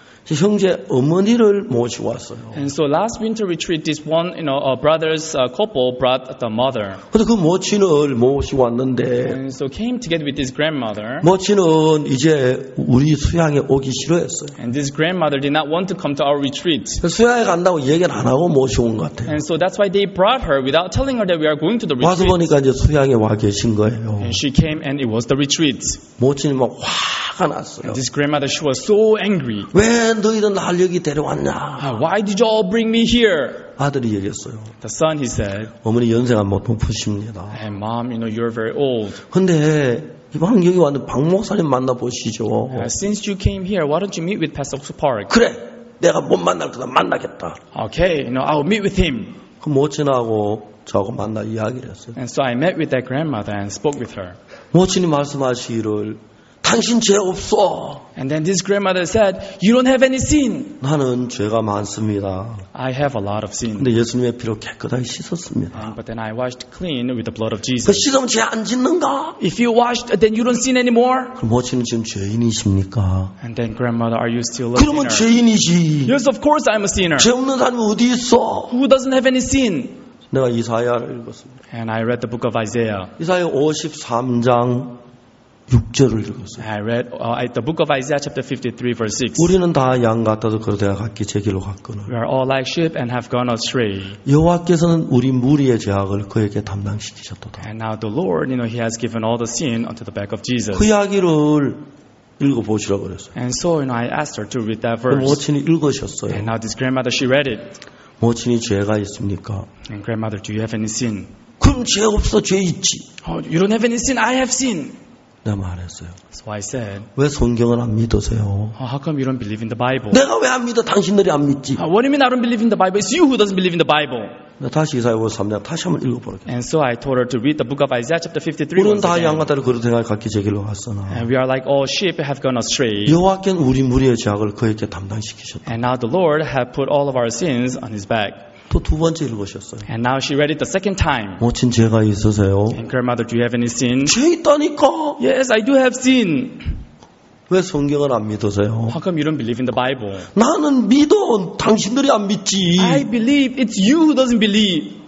형제 어머니를 모시고 왔어요. And so last winter retreat, this one, you know, uh, brothers uh, couple brought the mother. 그래서 그 모친을 모시고 왔는데 And so came together with this grandmother. 모친은 이제 우리 수양에 오기 싫어했어요. And this grandmother did not want to come to our retreat. 수양에 간다고 얘기를 안 하고 모시고 온 것 같아요. And so that's why they brought her without telling her that we are going to the 와서 retreat. 보니까 이제 수양에 와 계신 거예요. And she came and it was the retreat. 모친이 막 화가 났어요. And this grandmother, she was so angry. 왜 너희들 날 여기 데려왔냐? Ah, why did you all bring me here? 아들이 얘기했어요. The son, he said, 어머니 연세가 못 높으십니다. hey, mom, you know, you're very old. 근데 이방 여기 왔는데 박 목사님 만나보시죠. Uh, since you came here, why don't you meet with Pastor Park? 그래, 내가 못 만날 거다 만나겠다. Okay, you know, I'll meet with him. 그 모친하고 저하고 만나 이야기를 했어요. And so I met with that grandmother and spoke with her. 모친이 말씀하시기를 당신 죄 없어. And then this grandmother said, you don't have any sin. 나는 죄가 많습니다. I have a lot of sin. 근데 예수님의 피로 깨끗하게 씻었습니다. And, but then I washed clean with the blood of 그 Jesus. 씻으면 죄 안 짓는가? If you washed, then you don't sin anymore. 그 모친은 지금 죄인이십니까? And then grandmother, are you still a 그러면 sinner? 죄인이지. Yes, of course I'm a sinner. 죄 없는 사람이 어디 있어? Who doesn't have any sin? 내가 이사야를 읽었습니다. And I read the book of Isaiah. 이사야 오십삼 장 육 절을 읽었어요. I read uh, the book of Isaiah chapter fifty-three verse six. 우리는 다 양 같아서 그러다가 각기 제 길로 갔거늘. We are all like sheep and have gone astray. 여호와께서는 우리 무리의 죄악을 그에게 담당시키셨도다. And now the Lord, you know, He has given all the sin onto the back of Jesus. 그 이야기를 읽어보시라고 그랬어요. And so, you know, I asked her to read that 그 verse. 모친이 읽으셨어요. And now this grandmother, she read it. 모친이 죄가 있습니까? And grandmother, do you have any sin? 그럼 죄 없어, 죄 있지. Oh, you don't have any sin? I have sin. 내가 말했어요. So I said, 왜 성경을 안 믿으세요? oh, how come you don't believe in the Bible? 내가 왜 안 믿어? 당신들이 안 믿지. Uh, what do you mean I don't believe in the Bible? It's you who doesn't believe in the Bible. 내가 다시 이사야 오십삼 장 다시 한번 읽어보라고. And so I told her to read the book of Isaiah chapter fifty-three. 우리는 once 다 again. 양같다를 그릇행하여 각기 제 길로 갔으나 And we are like all sheep have gone astray. 여호와께는 우리 무리의 죄악을 그에게 담당시키셨다. And now the Lord have put all of our sins on His back. 또 두 번째 읽으셨어요. And now she read it the second time. 모친 죄가 있으세요? And grandmother, do you have any sin? 죄 있다니까. Yes, I do have sin. 왜 성경을 안 믿으세요? How come you don't believe in the Bible? 나는 믿어. 당신들이 안 믿지. I believe. It's you who doesn't believe.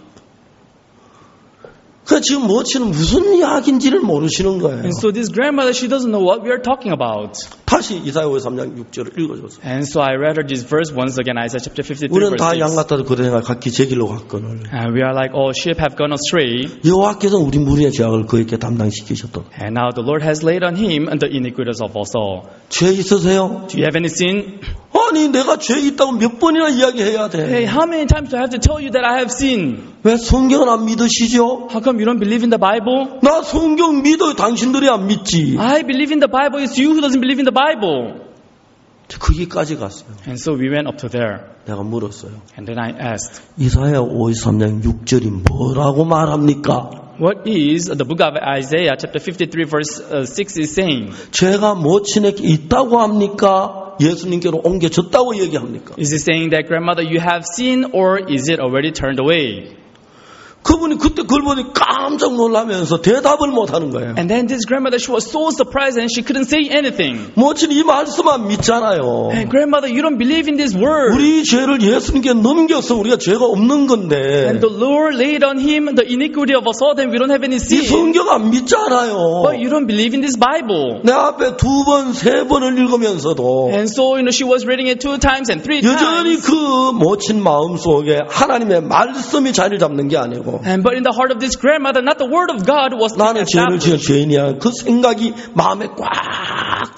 그 지금 모친은 무슨 이야기인지를 모르시는 거예요. And so this grandmother, she doesn't know what we are talking about. 다시 이사야 오십삼 장 육 절을 읽어줬어요. And so I read her this verse once again, Isaiah chapter fifty-three 우리는 verse 다 six. 양같다도 그러나 각기 제 길로 갔거늘. And we are like all sheep have gone astray. 여호와께서 우리 무리의 죄악을 그에게 담당시키셨다. And now the Lord has laid on him the iniquities of us all. 죄 있으세요? Do you have any sin? 아니 내가 죄 있다고 몇 번이나 이야기해야 돼. Hey, how many times do I have to tell you that I have sin? 왜 성경을 안 믿으시죠? How come you don't believe in the Bible? 나 성경 믿어요. 당신들이 안 믿지. I believe in the Bible. It's you who doesn't believe in the Bible. 거기까지 갔어요. And so we went up to there. 내가 물었어요. And then I asked, 이사야 오십삼 장 육 절이 뭐라고 말합니까? what is the book of Isaiah chapter fifty-three verse uh, six is saying? 죄가 모친에게 있다고 합니까? 예수님께로 옮겨졌다고 얘기합니까? Is it saying that grandmother you have sin or is it already turned away? 그분이 그때 그걸 보니 깜짝 놀라면서 대답을 못하는 거예요. And then this grandmother, she was so surprised and she couldn't say anything. 모친 이 말씀만 믿잖아요. And grandmother, you don't believe in this word. 우리 죄를 예수님께 넘겨서 우리가 죄가 없는 건데 And the Lord laid on him the iniquity of us all, then we don't have any 이 sin. 성경 안 믿잖아요. But you don't believe in this Bible. 내 앞에 두 번, 세 번을 읽으면서도 And so, you know, she was reading it two times and three 여전히 times. 그 모친 마음속에 하나님의 말씀이 자리 잡는 게 아니고 And but in the heart of this grandmother, not the word of God was 나는 죄를 지은 established. 죄인이야. 그 생각이 마음에 꽉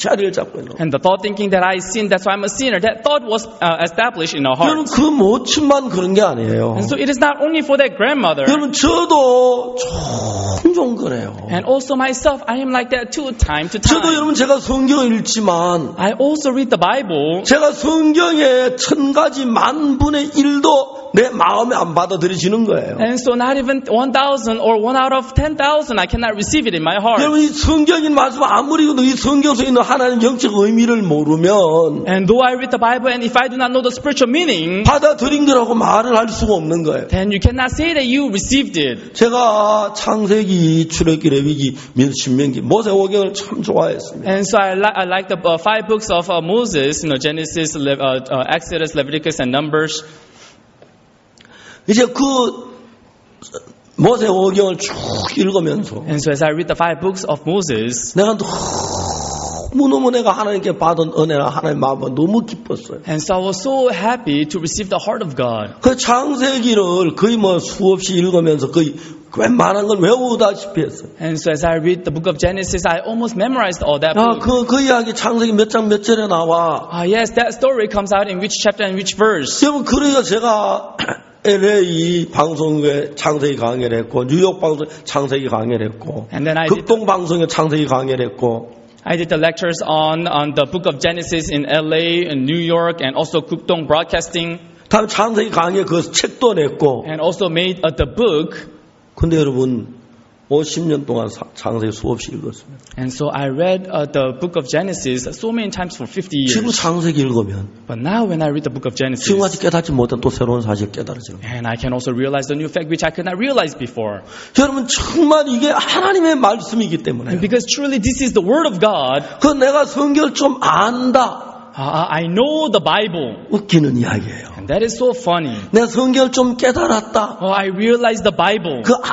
자리를 잡고 있는 거예요. And the thought thinking that I sinned, that's why I'm a sinner, that thought was uh, established in our 여러분 heart. 그 모친만 그런 게 아니에요. And so it is not only for that grandmother. 여러분 저도 종종 그래요. And also myself, I am like that too, time to 저도 time. 여러분 제가 성경을 읽지만 I also read the Bible. 제가 성경의 천 가지 만 분의 일도 내 마음에 안 받아들여지는 거예요. And so not even one thousand or one out of ten thousand, I cannot receive it in my heart. 여러분 이 성경인 말씀 아무리 이 성경 속에 있는 하나님 영적 의미를 모르면 And though I read the Bible and if I do not know the spiritual meaning, 받아들인 거라고 말을 할 수가 없는 거예요. then you cannot say that you received it. 제가 창세기, 출애굽기, 레위기, 신명기, 모세오경을 참 좋아했습니다. And so I, li- I like the uh, five books of uh, Moses, you know, Genesis, Le- uh, uh, Exodus, Leviticus, and Numbers. 이제 그 모세오경을 쭉 읽으면서 And so as I read the five books of Moses, 내가 너무너무 내가 하나님께 받은 은혜나 하나님 마음은 너무 기뻤어요. and so I was so happy to receive the heart of God. 그 창세기를 거의 뭐 수없이 읽으면서 거의 웬만한 걸 외우다시피 했어요. And so as I read the book of Genesis, I almost memorized all that 아, book. 그, 그 이야기 창세기 몇 장 몇 절에 나와. Ah, yes, that story comes out in which chapter and which verse. 여러분, 그래서 제가 엘에이 방송국에 창세기 강의를 했고, 뉴욕 방송에 창세기 강의를 했고, And then I did, 극동 방송에 창세기 강의를 했고, I did the lectures on, on the book of Genesis in L A, in New York, and also Kukdong Broadcasting, 다음 창세기 강의에 그 책도 냈고, and also made uh, the book. 근데 여러분, 오십 년 동안 사- 창세기 수없이 읽었습니다. And so I read uh, the book of Genesis so many times for fifty 지금 years. 창세기 읽으면, But now when I read the book of Genesis, 지금까지 깨닫지 못한 또 새로운 사실을 깨달아지는 거예요. and I can also realize the new fact which I could not realize before. 여러분, 정말 이게 하나님의 말씀이기 때문에, And because truly this is the word of God, 그 내가 성경을 좀 안다, uh, I know the Bible. 웃기는 이야기예요. And that is so funny. 내가 성경을 좀 깨달았다, Oh, I realize the Bible. 그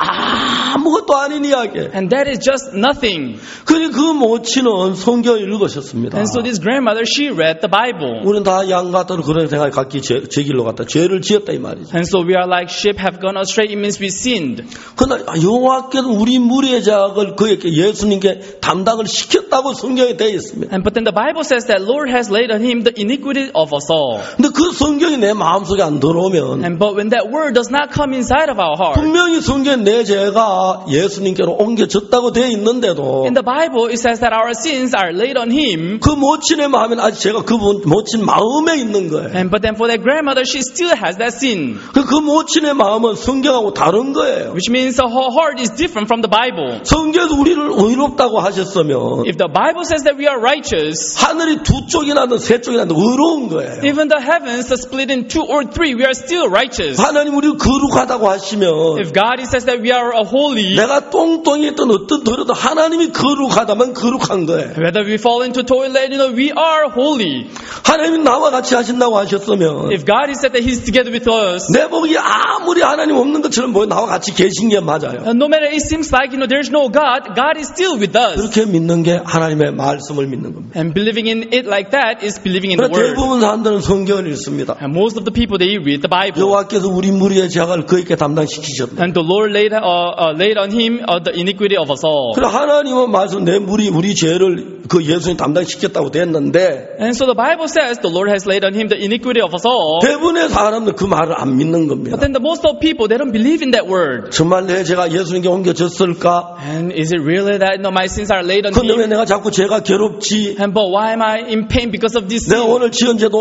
아무것도 아닌 이야기예요. And that is just nothing. 그러니 그 모친은 성경을 읽으셨습니다. And so this grandmother, she read the Bible. 우리는 다 양같다로 그런 생각이 각기 제, 제 길로 갔다. 죄를 지었다 이 말이죠. And so we are like sheep have gone astray. It means we sinned. 그러나 여호와께서 우리 무리의 자악을 그에게 예수님께 담당을 시켰다고 성경에 되어 있습니다. And but then the Bible says that Lord has laid on him the iniquity of us all. 근데 그 성경이 내 마음속에 안 들어오면 And but when that word does not come inside of our heart, 분명히 성경에 내 죄가 예수님께로 옮겨졌다고 되어 있는데도 in the Bible it says that our sins are laid on him. 그 모친의 마음에는 아직 제가 그 모친 마음에 있는 거예요. And but then for that grandmother, she still has that sin, 그, 그 모친의 마음은 성경하고 다른 거예요. which means her heart is different from the Bible. 성경에서 우리를 의롭다고 하셨으면 If the Bible says that we are righteous, 하늘이 두 쪽이나 세 쪽이나 의로운 거예요. even the heavens are split in two or three, we are still righteous. 하나님 우리를 거룩하다고 하시면 If God says that we are a holy, 내가 똥똥이 있던 어떤 더러도 하나님이 거룩하다면 거룩한 거예요. whether we fall into toilet, you know, we are holy. 하나님이 나와 같이 하신다고 하셨으면 If God is said that He's together with us, 내 보기 아무리 하나님 없는 것처럼 뭐 나와 같이 계신 게 맞아요. and no matter it seems like, you know, there's no God, God is still with us. 그렇게 믿는 게 하나님의 말씀을 믿는 겁니다. And believing in it like that is believing in the 그러나 Word. 대부분 사람들은 성경을 읽습니다. And most of the people, they read the Bible. 여호와께서 우리 무리의 죄악을 그에게 담당시키셨다. And the Lord laid, uh, uh, laid on Him uh, the iniquity of us all. 그래 하나님은 말씀 내 무리 우리 죄를 그 예수님 담당시켰다고 됐는데 And so the Bible says the Lord has laid on Him the iniquity of us all. 대부분의 사람들 그 말을 안 믿는 겁니다. But then the most of people, they don't believe in that word. 정말 내 죄가 예수님께 옮겨졌을까? And is it really that, you know, my sins are laid on 근데 왜 Him? 내가 자꾸 죄가 괴롭지? And but why am I in pain because of this 내가 sin? 오늘 지은 죄도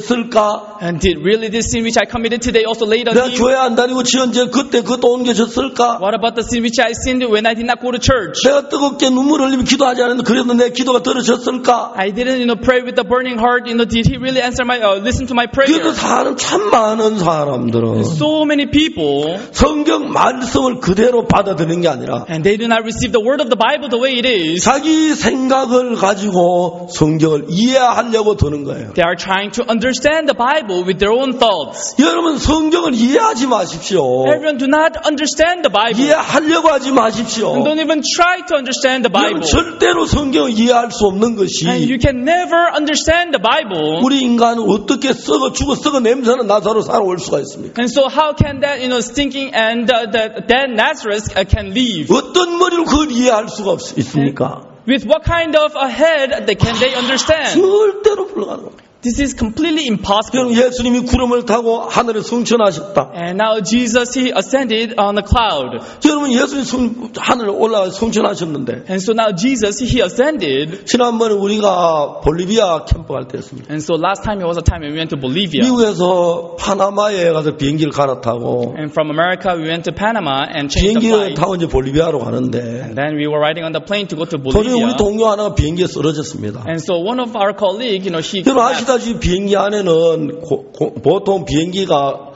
옮겨졌을까? And did really this sin which I committed today also laid on 내가 Him? 교회 안 다니고 지은 죄 그때 그것도 옮겨졌을까? What about the sin which I sinned when I did not go to church? 내가 뜨겁게 눈물 흘리며 기도하지 않았는데 그래도 내 기도가 들어졌을까? I didn't, you know, pray with the burning heart. You know, did He really answer my, uh, listen to my prayer? 그래도 사람 참 많은 사람들은 So many people, 성경 말씀을 그대로 받아들이는 게 아니라 and they do not receive the word of the Bible the way it is. 자기 생각을 가지고 성경을 이해하려고 드는 거예요. They are trying to understand the Bible with their own thoughts. 여러분 성경을 이해하지 마십시오. Everyone do not understand the Bible. 이해하려고 하지 마십시오. And don't even try to understand the 여러분 Bible. 절대로 성경을 이해할 수 없는 것이 And you can never understand the Bible. 우리 인간은 어떻게 썩어 죽어 썩어 냄새는 나사로 살아올 수가 있습니까? And so how can that, you know, stinking and uh, that, that Nazareth uh, can leave? 어떤 머리로 그걸 이해할 수가 없, 있습니까? With what kind of a head they can they understand? 절대로 불가능한 겁니다. This is completely impossible. 여러분 예수님이 구름을 타고 하늘에 승천하셨다. And now Jesus, he ascended on the cloud. 여러분 예수님 승, 하늘에 올라가 승천하셨는데 And so now Jesus, he ascended. 지난번에 우리가 볼리비아 캠프 갈 때였습니다. And so last time it was a time when we went to Bolivia. 미국에서 파나마에 가서 비행기를 갈아타고 And from America we went to Panama and changed the 비행기를 flight. 타고 이제 볼리비아로 가는데 And then we were riding on the plane to go to 도저히 Bolivia. 우리 동료 하나가 비행기에 쓰러졌습니다. And so one of our colleagues, you know, she 여러분 collapsed. 아시다시피 비행기 안에는 고, 고, 보통 비행기가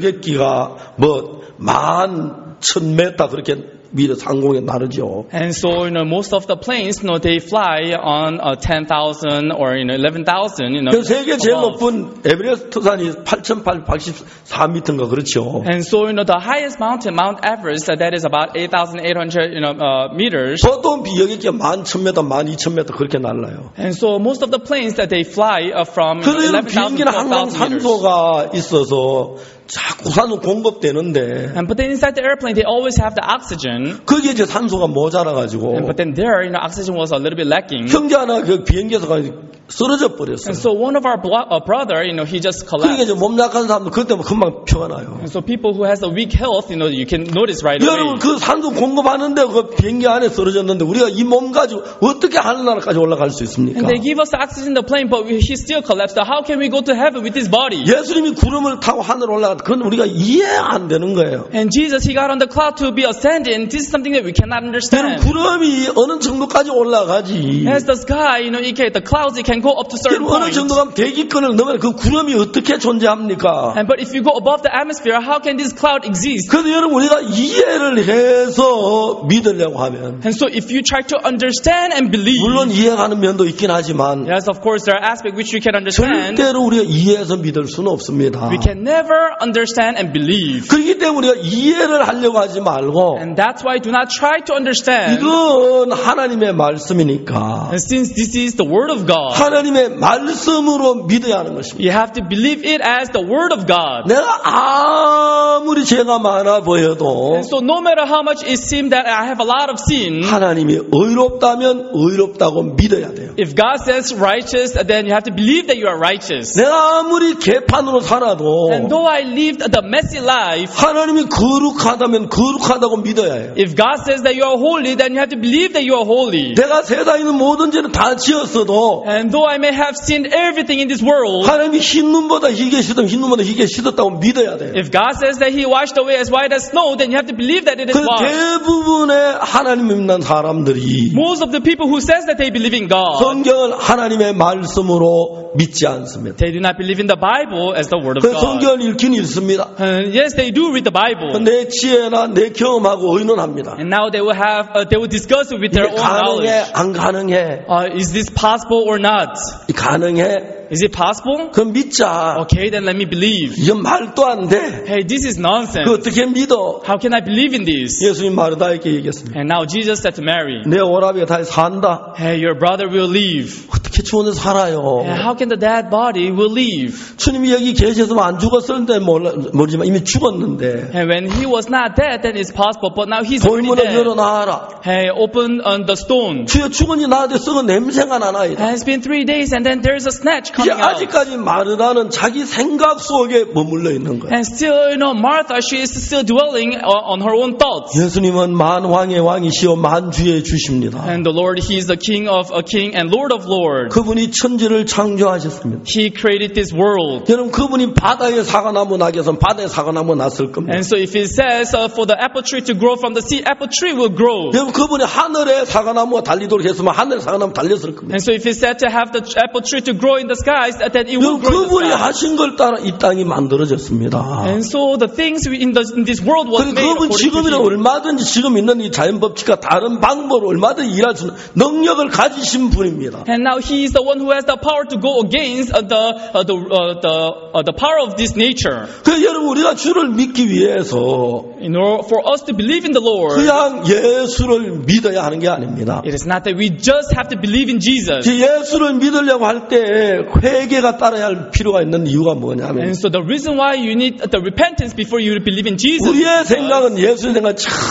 여객기가 뭐 만 천 미터 그렇게 위로 상공에 나르죠. And so, you know, most of the planes, you know, they fly on uh, ten thousand or, you know, eleven thousand, you know. 그 세계 제일 above. 높은 에베레스트 산이 팔천팔백팔십사 미터인가 그렇죠. And so, you know, the highest mountain, Mount Everest, uh, that is about eight thousand eight hundred, you know, uh, meters. 보통 비여객기가 만 천 미터, 만 이천 미터 그렇게 날라요. And so, most of the planes that they fly are from 그래서 eleven thousand, 비행기는 항상 twelve thousand meters. 산소가 있어서 자꾸 산소 공급되는데 And but then inside the airplane, they always have the oxygen. 거기에 이제 산소가 모자라가지고 And but then there, you know, oxygen was a little bit lacking. 형제 하나 그 비행기에서 쓰러져 버렸어요. And so one of our blo- uh, brother, you know, he just 그러니까 collapsed. 이제 몸 약한 사람들 그때 금방 표가 나요. And so people who has a weak health, you know, you can notice right away. 여러분 그 산소 공급하는데 그 비행기 안에 쓰러졌는데 우리가 이 몸 가지고 어떻게 하늘나라까지 올라갈 수 있습니까? And they give us the oxygen in the plane, but we, he still collapsed. How can we go to heaven with his body? 예수님이 구름을 타고 하늘 올라갔다. 그건 우리가 이해 안 되는 거예요. And Jesus, he got on the cloud to be ascended, and this is something that we cannot 여러분 understand. 구름이 어느 정도까지 올라가지. As the sky, you know, it can, the clouds, it can go up to certain 어느 points. 정도 가면 대기권을 넘으면 그 구름이 어떻게 존재합니까? And but if you go above the atmosphere, how can this cloud exist? 그래서 여러분 우리가 이해를 해서 믿으려고 하면 And so if you try to understand and believe, 물론 이해하는 면도 있긴 하지만 yes, of course, there are aspects which you can understand. 절대로 우리가 이해해서 믿을 수는 없습니다. We can never understand and believe. 그렇기 때문에 우리가 이해를 하려고 하지 말고 And that's why do not try to understand. 이건 하나님의 말씀이니까 And since this is the word of God, 하나님의 말씀으로 믿어야 하는 것입니다. you have to believe it as the word of God. 내가 아무리 죄가 많아 보여도 And so no matter how much it seems that I have a lot of sin, 하나님이 의롭다면 의롭다고 믿어야 돼요. if God says righteous, then you have to believe that you are righteous. 내가 아무리 개판으로 살아도 And though I lived the messy life, 하나님이 거룩하다면 거룩하다고 믿어야 해요. if God says that you are holy, then you have to believe that you are holy. 내가 세상에 있는 모든 죄는 다 지었어도 And though I may have sinned everything in this world, 하나님이 흰 눈보다 희게 씻으면 흰 눈보다 희게 씻었다고 믿어야 돼요. if God says that He washed away as white as snow, then you have to believe that it is 그 washed. 대부분의 하나님 믿는 사람들이 Most of the people who says that they believe in God, 성경을 하나님의 말씀으로 믿지 않습니다. they do not believe in the Bible as the word of 그 God. 성경을 읽긴 읽습니다. And yes, they do read the Bible. 내 지혜나 내 경험하고 의논합니다. And now they will have, uh, they will discuss it with their 이게 own knowledge. 가능해 안 가능해? Uh, is this possible or not? 가능해? Is it possible? 그럼 믿자. Okay, then let me believe. 이건 말도 안 돼. Hey, this is 그 nonsense. 어떻게 믿어? How can I believe in this? 예수님 마르다에게 얘기했습니다. And now Jesus said to Mary, 내 오라비가 다시 산다. hey, your brother will leave. 어떻게 죽었는데 살아요? And how can the dead body will leave? 주님이 여기 계셔서만 안 죽었을때 모르지만 이미 죽었는데 And when he was not dead, then it's possible. But now he's already 돌문을 dead. 열어놔라. Hey, open on the stone. 주여 죽은지 나한테 썩은 냄새가 나나이다. And it's been three days, and then there's a snatch 이제 coming out. 아직까지 마르다는 자기 생각 속에 머물러 있는 거예요. And still, you know, Martha, she is still dwelling on her own thoughts. 예수님은 만왕의 왕이시오 만주의 주십니다. And the Lord, He is the King of a King and Lord of Lords. 그분이 천지를 창조하셨습니다. He created this world. 여러분 그분이 바다에 사과나무 나게선 바다에 사과나무 났을 겁니다. And so if it says uh, for the apple tree to grow from the sea, apple tree will grow. 여러분 그분이 하늘에 사과나무가 달리도록 했으면 하늘에 사과나무 달렸을 겁니다. And so if it said to have the apple tree to grow in the skies, then it will 여러분 grow in the 그분이 sky. 하신 걸 따라 이 땅이 만들어졌습니다. And so the things in, the, in this world was 그리고 made 그분 according to 지금이나 Him. 얼마든지 지금 있는 이 자연 법칙과 다른 방법으로 얼마든지 일할 수 있는 능력을 가지신 분입니다. And now He is the one who has the power to go against uh, the uh, the uh, the uh, the power of this nature. 그 여러분 우리가 주를 믿기 위해서 In order for us to believe in the Lord, 그냥 예수를 믿어야 하는 게 아닙니다. it is not that we just have to believe in Jesus. 예수를 믿으려고 할 때 회개가 따라야 할 필요가 있는 이유가 뭐냐면 And so the reason why you need the repentance before you believe in Jesus. 우리의 생각은 예수의 생각 참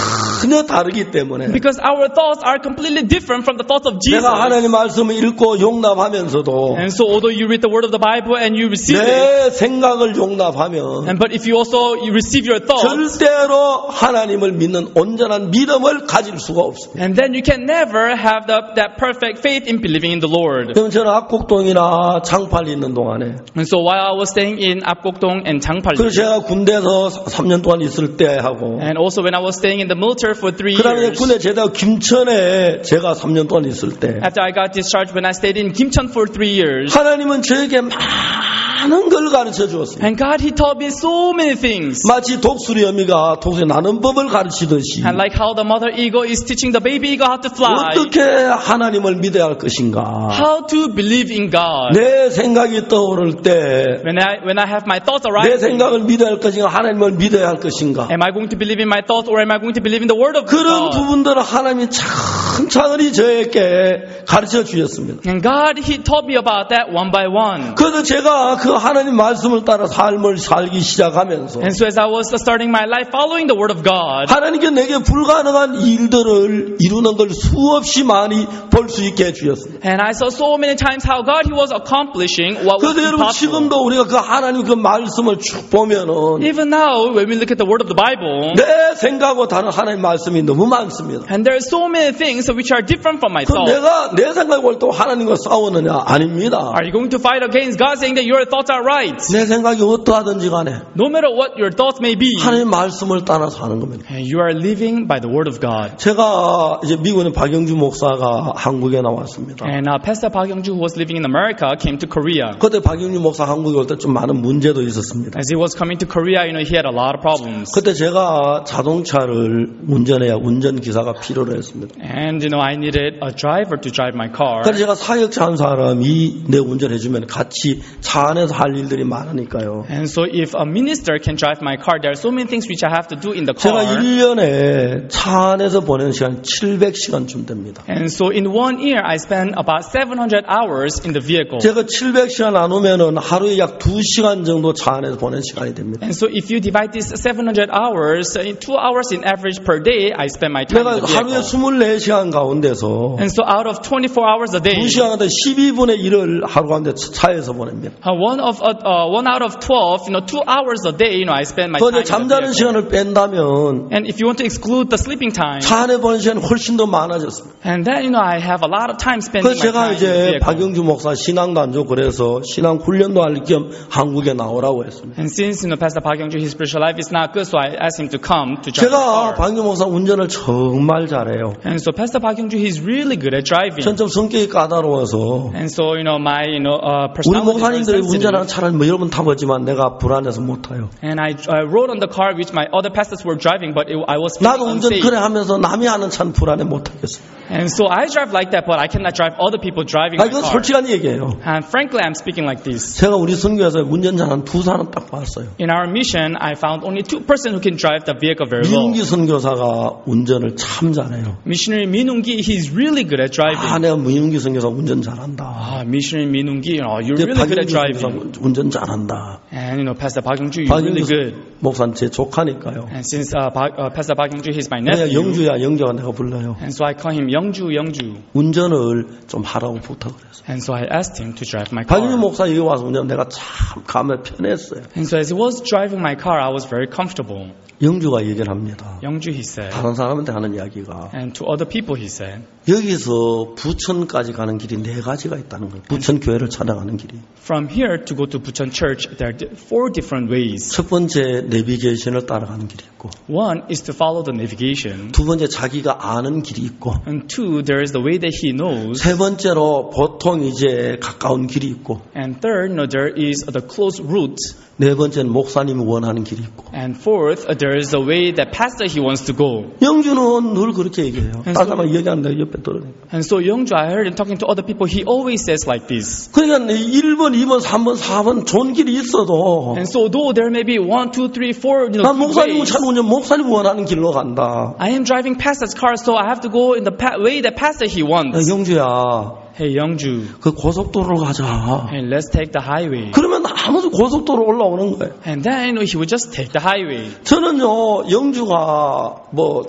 전혀 다르기 때문에 Because our thoughts are completely different from the thoughts of Jesus. 내가 하나님 말씀을 읽고 용납하면서도 And so although you read the word of the Bible and you receive it, 내 생각을 용납하면 and but if you also you receive your thoughts, 절대로 하나님을 믿는 온전한 믿음을 가질 수가 없습니다. and then you can never have the, that perfect faith in believing in the Lord. 그럼 저는 압곡동이나 장팔 있는 동안에 And so while I was staying in Apgokdong and Changpal, 그래서 제가 군대에서 삼 년 동안 있을 때 하고 and also when I was staying in the military for three 그 다음에 years, 군에 제대하고 김천에 제가 삼 년 동안 있을 때 after I got discharged, when I stayed in Kimcheon for three years, 하나님은 저에게 많은 걸 가르쳐 주었습니다. and God, He taught me so many things. 마치 독수리 어미가 독수리 나는 법을 가르치듯이 And like how the mother eagle is teaching the baby eagle how to fly, 어떻게 하나님을 믿어야 할 것인가. how to believe in God. 내 생각이 떠오를 때 When I when I have my thoughts 내 arising, 생각을 믿어야 할 것인가 하나님을 믿어야 할 것인가. am I going to believe in my thoughts or am I going to believe in the word of 그런 God? 부분들을 하나님이 천천히 저에게 가르쳐 주셨습니다. And God, He taught me about that one by one. 그래서 제가 그 하나님 말씀을 따라 삶을 살기 시작하면서 And so as I was starting my life following the word of God, 하나님께 내게 불가능한 일들을 이루는 걸 수없이 많이 볼 수 있게 해주셨습니다. and I saw so many times how God, He was accomplishing what was 그래서 여러분 impossible. 지금도 우리가 그 하나님 그 말씀을 쭉 보면은 Even now, when we look at the word of the Bible, 내 생각하고 다른 하나님 말씀이 너무 많습니다. and there are so many things which are different from my 그럼 thoughts. 내가 내 생각을 볼 때 하나님과 싸우느냐? 아닙니다. Are you going to fight against God saying that your thoughts are right? 내 생각이 어떠하든지 간에 No matter what your thoughts may be, 하나님 말씀을 따라서 하는 겁니다. you are living by the word of God. 제가 이제 미국에 박영주 목사가 한국에 나왔습니다. And uh, Pastor Park Young-ju, who was living in America, came to Korea. 그때 박영주 목사 한국에 올 때 좀 많은 문제도 있었습니다. As he was coming to Korea, you know, he had a lot of problems. 그때 제가 자동차를 운전해야 운전기사가 필요로 했습니다. And, you know, I needed a driver to drive my car. 그래서 제가 사역자 한 사람이 내 운전해주면 같이 차 안에서 할 일들이 많으니까요. And so if a minister can drive my car, there are so many things which I have to do in the 제가 car. 일 년에 차 안에서 보내는 시간 칠백 시간쯤 됩니다. And so in one year, I spend about seven hundred hours in the vehicle. 제가 칠백 시간 나누면은 하루에 약 두 시간 정도 차 안에서 보내는 시간이 됩니다. And so if you divide this seven hundred hours, in two hours in average per day, I spend my time 내가 in the 하루에 vehicle. 스물네 시간 가운데서 And so out of twenty-four hours a day, 두 시간인데 십이 분의 일을 하루 가운데 차에서 보냅니다. uh, one of uh, uh, one out of twelve, you know, two hours a day, you know, I spend my time 그런데 in the 잠자는 vehicle. 시간을 뺀다면 And if you want to exclude the sleeping time, 차 안에 보내는 시간이 훨씬 더 많아졌습니다. and then, you know, I have a lot of time spending 그래서 my 제가 time in the 이제 vehicle. 박영주 목사 신앙도 안 좋고 그래서 신앙 훈련도 할 겸 한국에 나오라고 했습니다. And since, you know, Pastor Park Young-ju, his spiritual life is not good, so I asked him to come to drive 제가 my car. 박영주 목사 운전을 정말 잘해요. And so Pastor Park Young-ju, he's really good at driving. 전 좀 성격이 까다로워서 And so, you know, my, you know, uh, 우리 personality is 목사님들이 very 운전하는 sensitive. 차를 뭐 여러 번 타봤지만 내가 불안해서 못 타요. And I, I rode on the car which my other pastors were driving, but it, I was feeling 나도 운전 unsafe. 그래 하면서 남이 하는 차는 불안해 못 타겠어요. And so I drive like that, but I cannot drive other people driving 아, my 이건 car. 솔직한 얘기예요. And frankly, I'm speaking like this. 제가 우리 선교에서 운전 잘하는 두 사람 딱 봤어요. In our mission, I found only two persons who can drive the vehicle very well. 미운기 선교사가 운전을 참 잘해요. Missionary Minungi, he's really good at driving. 아, 내가 미운기 선교사 운전 잘한다. Ah, Missionary Minungi, you know, you're 이제 really good at 박영주 선교사 driving. 운전 잘한다. And, you know, Pastor Park Young-ju, you're really good. 목사는 제 조카니까요. And since uh, Park, uh, Pastor Park Young-ju, he's my 내가 nephew. 영주야, 영주가 내가 불러요. And so I call him Youngju, Youngju. 운전을 좀 하라고 부탁을 했어요. And so I asked him to drive my 박영주 car. 목사 여기 와서 운전 내가 참 감에 편했어요. And so as he was driving my car, I was very comfortable. 영주가 얘기를 합니다. Youngju, he said. 다른 사람한테 하는 이야기가 And to other people, he said. 여기서 부천까지 가는 길이 네 가지가 있다는 거예요. 부천 교회를 찾아가는 길이. From here to go to Bucheon Church, there are di- four different ways. 첫 번째 내비게이션을 따라가는 길이 있고, One is to follow the navigation. 두 번째 자기가 아는 길이 있고, And two, there is the way that he knows. 세 번째로 보통 이제 가까운 길이 있고, And third, no, there is the close route. 네 번째는 목사님이 원하는 길이 있고. And fourth, there is the way that pastor he wants to go. 영주는 늘 그렇게 얘기해요. And 다른 so- 사람 얘기하는데 옆에 들어요. And so Youngju, I heard him talking to other people, he always says like this. 그러니까 일 번, 이 번, 삼 번, 사 번 좋은 길이 있어도 And so though there may be one, two, three, four, you know, 난 good 목사님 ways, 차 운전 목사님 원하는 길로 간다. I am driving pastor's car, so I have to go in the pa- way that pastor he 야, wants. 영주야, Hey, Youngju, 그 고속도로로 가자. hey, let's take the highway. 그러면 아무도 고속도로 올라오는 거예요. And then, you know, he would just take the highway. 저는요, 영주가 뭐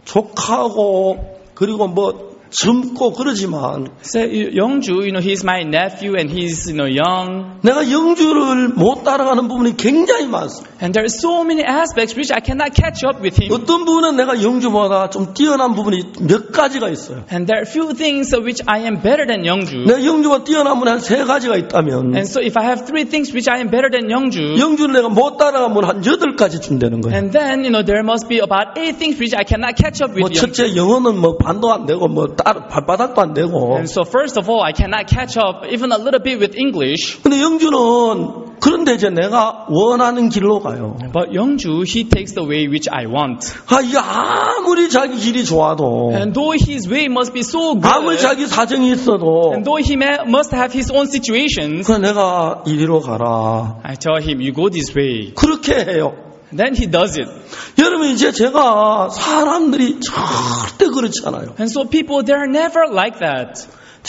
조카고 그리고 뭐 젊고 그러지만 So Youngju, you know, he's my nephew and he's, you know, young. 내가 영주를 못 따라가는 부분이 굉장히 많습니다. And there are so many aspects which I cannot catch up with him. 어떤 부분은 내가 영주보다 좀 뛰어난 부분이 몇 가지가 있어요. And there are few things which I am better than Youngju. 내가 영주가 뛰어난 부분이 한 세 가지가 있다면 And so if I have three things which I am better than Youngju, 영주를 내가 못 따라가면 한 여덟 가지 준다는 거예요. and then, you know, there must be about eight things which I cannot catch up 뭐 with Youngju. 첫째 영어는 뭐 반도 안 되고 뭐 따, 발바닥도 안 되고. And so first of all, I cannot catch up even a little bit with English. 근데 영주는 그런데 이제 내가 원하는 길로 가요. But Youngju, he takes the way which I want. 아, 이게 아무리 자기 길이 좋아도, And though his way must be so 아무리 good, 자기 사정이 있어도, and though he may, must have his own situations, 그냥 내가 이리로 가라. I tell him, you go this way. 그렇게 해요. Then he does it. 여러분 이제 제가 사람들이 절대 그렇지 않아요. And so people, they're never like that.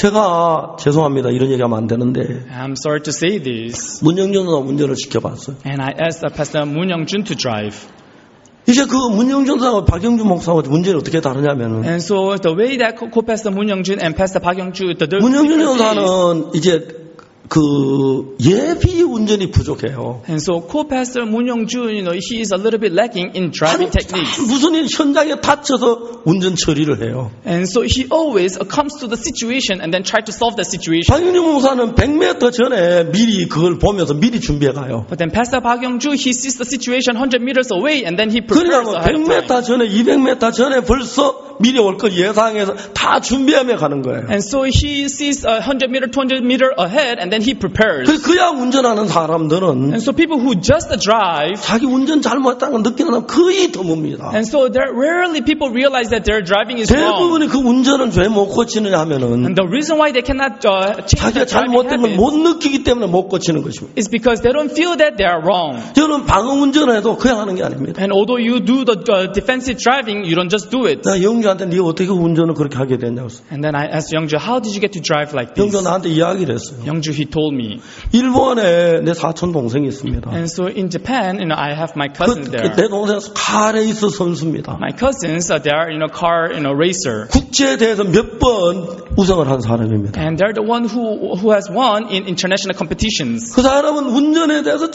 제가 죄송합니다. 이런 얘기하면 안 되는데 I'm sorry to say this. 문영준 누나 운전을 시켜봤어요. And I asked uh, Pastor Moon Young-jun to drive. 이제 그 문영준 사하고 박영준 목사하고 문제는 어떻게 다르냐면은 And so the way that co-pastor Moon Young-jun and Pastor Park Young-ju, the 문영준 difference is, 여사는 이제 그 예비 운전이 부족해요. and so co-pastor Moon Young-jun, you know, he is a little bit lacking in driving techniques. 무슨 일 현장에 다쳐서 운전 처리를 해요. And so he always comes to the situation and then try to solve the situation. 박영준 목사는 백 미터 전에 미리 그걸 보면서 미리 준비해 가요. But then Pastor Park Young-ju, he sees the situation one hundred meters away and then he 그러니까 prepares 뭐 ahead 백 of time. 미터 전에 이백 미터 전에 벌써 미리 올 걸 예상해서 다 준비하며 가는 거예요. And so he sees one hundred meter, two hundred meter ahead and then he prepares. 그 그야 운전하는 사람들은 And so people who just drive, 자기 운전 잘못했다는 걸 느끼는 사람 거의 드뭅니다. and so there rarely people realize that their driving is wrong. 대부분이 그 운전을 왜 못 고치느냐 하면은 And the reason why they cannot uh, change 자기가 their driving 잘못된 걸 habits 못 느끼기 때문에 못 고치는 것입니다. is because they don't feel that they are wrong. 저는 방어 운전을 해도 그냥 하는 게 아닙니다. And although you do the uh, defensive driving, you don't just do it. 나 영주한테 네 어떻게 운전을 그렇게 하게 됐냐고 했어요. And then I asked Youngju, how did you get to drive like this? 영주 나한테 이야기를 했어요. Youngju, he told me. 일본에 내 사촌 동생이 있습니다. And so in Japan, you know, I have my cousins 그, there. 내 동생 카레이스 선수입니다. My cousins, uh, they are, you know, car, you know, racer. 국제에 대해서 몇 번 우승을 한 사람입니다. And they're the one who who has won in international competitions. 그 사람은 운전에 대해서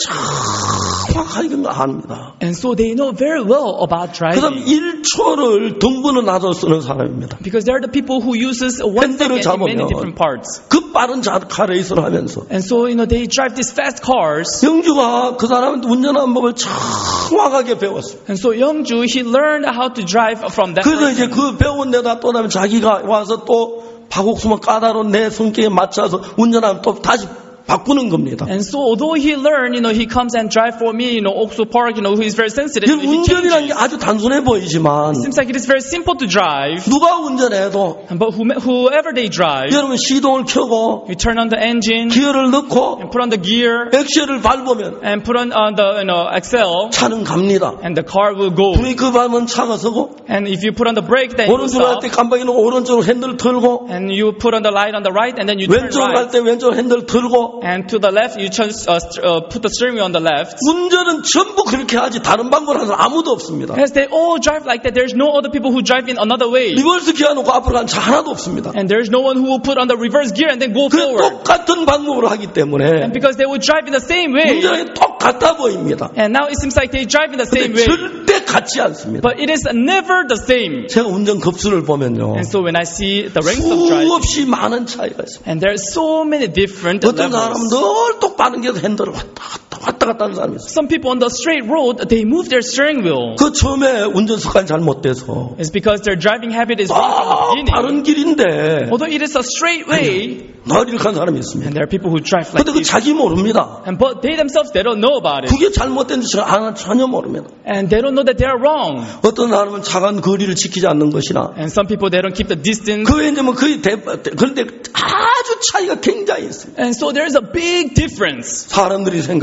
정확하게 압니다. And so they know very well about 그 사람 driving. 일 초를 등분을 나눠 쓰는 사람입니다. Because they're the people who uses one 핸들을 second in many 잡으면 different parts. 그 빠른 자 카레이스를 하면서 And so, you know, they drive these fast cars. 영주가 그 사람한테 운전하는 법을 정확하게 배웠어요. And so Youngju, he learned how to drive from that 그래서 이제 person. 그 배운 데다 또 다음에 자기가 와서 또 박옥수만 까다로운 내 성격에 맞춰서 운전하면 또 다시 바꾸는 겁니다. And so, although he learned, you know, he comes and drive for me, you know, Oksu Park, you know, who is very sensitive. 이 He 운전이라는 게 changes. 아주 단순해 보이지만 It seems like it is very simple to drive. 누가 운전해도 But whom- whoever they drive, 여러분 시동을 켜고 you turn on the engine, 기어를 넣고 and put on the gear, 엑셀을 밟으면 and put on uh, the, you know, accel, 차는 갑니다. and the car will go. 브레이크 밟으면 차가 서고 And if you put on the brake, then you 오른쪽으로 할 stop. 때 깜빡이 놓고 오른쪽으로 핸들 틀고 And you put on the light on the right, and then you turn 왼쪽으로 갈 right. 때 왼쪽 핸들 틀고 And to the left, you just uh, st- uh, put the steering wheel on the left. 운전은 전부 그렇게 하지 다른 방법을 하는 사람 아무도 없습니다. As they all drive like that, there's no other people who drive in another way. 리버스 기어 놓고 앞으로 가는 차 하나도 없습니다. And there's no one who will put on the reverse gear and then go 그 forward. 똑같은 방법으로 하기 때문에 And because they will drive in the same way. 운전이 똑같아 보입니다. And now it seems like they drive in the same 근데 way. 절대 같지 않습니다. But it is never the same. 제가 운전 급수를 보면요. And so when I see the ranks of driving, 수없이 많은 차이가 있습니다. and there are so many different 어떤 사람은 levels. 늘 똑바른 길에서 핸들을 왔다 갔다 왔다 갔다 하는 사람이 있어요. Some people on the straight road, they move their steering wheel. 그 처음에 운전 습관이 잘못돼서 It's because their driving habit is wrong from the 아, beginning. 바른 길인데 Although it is a straight way, 나를 간 사람이 있습니다. and there are people who drive like 근데 그 this. 자기 모릅니다. And but they themselves, they don't know about it. 그게 잘못된 줄 전혀 모릅니다. And they don't know that they are wrong. 어떤 사람은 차간 거리를 지키지 않는 것이나 And some people, they don't keep the distance. 그 이제 뭐 거의 대, 그런데 아주 차이가 굉장히 있습니다. And so there is a big difference. 사람들이 생각합니다.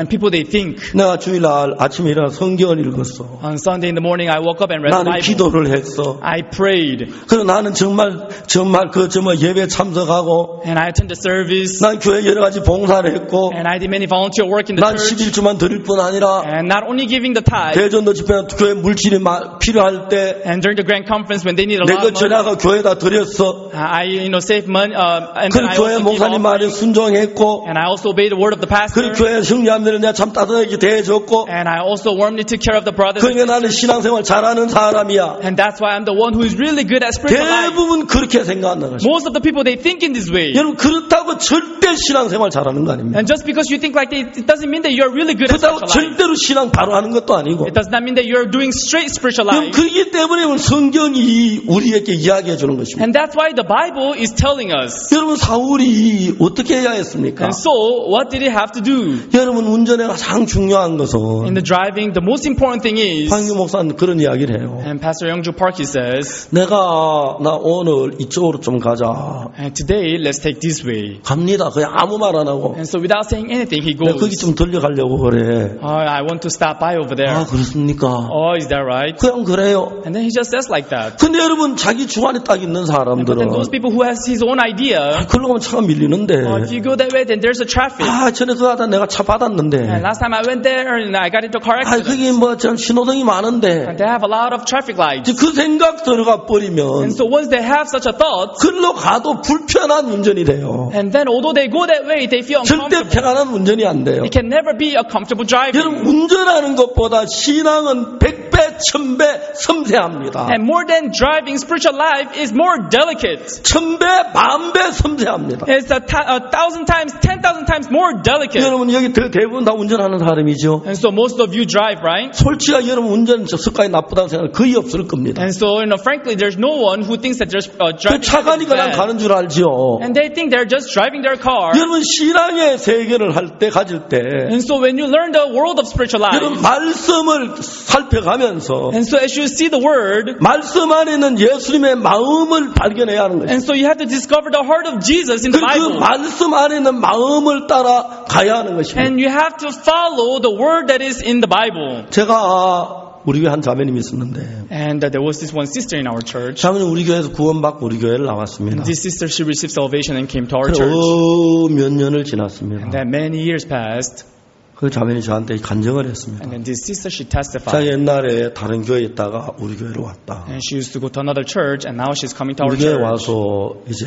And people, they think. 내가 주일날 아침에 일어나 성경을 읽었어. On Sunday in the morning, I woke up and read the 나는 Bible. 기도를 했어. I prayed. 그리고 나는 정말 정말 그 정말 예배 참석하고 And I attended service. 난 교회 여러 가지 봉사를 했고 And I did many volunteer work in the 난 church. 십일 주만 드릴 뿐 아니라 And not only giving the tithe. 대전도 집회나 교회 물질이 필요할 때 And during the grand conference, when they need a lot 내가 of money, 전화가 교회에다 드렸어. I, you know, save money. Uh, and 그 I 교회 also give 목사님 말에 offering. 순종했고, And I also obeyed the word of the pastor. 그 교회 형제님들은 내가 참 따뜻하게 대해줬고, And I also warmly took care of the brothers. 그러니까 나는 신앙생활 잘하는 사람이야. And that's why I'm the one who is really good at spiritual life. 대부분 그렇게 생각한다는 것이죠. Most of the people, they think in this way. 여러분 그렇다고 절대 신앙생활 잘하는 거 아닙니다. And just because you think like that, it doesn't mean that you're really good at 그렇다고 spiritual life. 절대로 신앙 바로 하는 것도 아니고. It does not mean that you're doing straight spiritual 그럼 life. 그렇기 때문에 오늘 성경이 우리에게 이야기해 주는 것입니다. And that's why the Bible is telling us. 여러분 사울이 어떻게 해야 했습니까? And so, what did he have to do? 여러분 운전에 가장 중요한 것은 In the driving, the most important thing is, 황규 목사는 그런 이야기를 해요. and Pastor Youngju Park, he says, 내가 나 오늘 이쪽으로 좀 가자. and today, let's take this way. 갑니다. 그냥 아무 말 안 하고. And so without saying anything, he 내가 거기 goes, 좀 들려가려고 그래. oh, I want to stop by over there. 아 그렇습니까? Oh, is that right? 그냥 그래요. And then he just says like that. 근데 여러분 자기 주관에 딱 있는 But then 사람들은 those people who has his own idea, 그러고 가면 차가 밀리는데 oh, if you go that way, then there's a traffic. 아 전에 그거 하다 내가 차 And 받았는데 last time I went there, and I got into a car 아 accident. 거기 뭐 전 신호등이 많은데 And they have a lot of traffic lights. 이제 그 생각 들어가 And 버리면 so once they have such a thought, 글로 가도 불편한 운전이 돼요. and then although they go that way, they feel 절대 uncomfortable. 편안한 운전이 안 돼요. It can never be a comfortable driving. 여러분 운전하는 것보다 신앙은 백 배, 천 배 섬세합니다. And more than driving, spiritual life is more delicate. 천 배, 만 배 섬세합니다. It's a, ta- a thousand times, ten thousand times more delicate. 여러분 여기 대- 대부분 다 운전하는 사람이죠. And so most of you drive, right? 솔직히 여러분 운전 저 습관이 나쁘다고 생각 거의 없을 겁니다. And so, you know, frankly, there's no one who thinks that there's uh, 그 driving 차 habit is 가니까 난 bad. 가는 줄 알죠. And they think they're just driving their car. 여러분 신앙의 세계를 할 때 가질 때 And so when you learn the world of spiritual 여러분 life, 말씀을 살펴가면서 and so as you see the word, 말씀 안에 있는 예수님의 마음을 발견해야 하는 것입니다. and so you have to discover the heart of Jesus in the 그, 그 Bible. 말씀 안에 있는 마음을 따라 가야 하는 것입니다. And you have to follow the word that is in the Bible. 제가 우리 교회 한 자매님이 있었는데 And uh, there was this one sister in our church. 자매는 우리 교회에서 구원받고 우리 교회를 나왔습니다. And this sister, she received salvation and came to our 그래, church. 어, 몇 년을 지났습니다. And then many years passed. 그 자매는 저한테 간증을 했습니다. And then this sister, she 자 testified. 옛날에 다른 교회에 있다가 우리 교회로 왔다. And she used to go to another church, and now she's coming to our 우리 교회 church. 와서 이제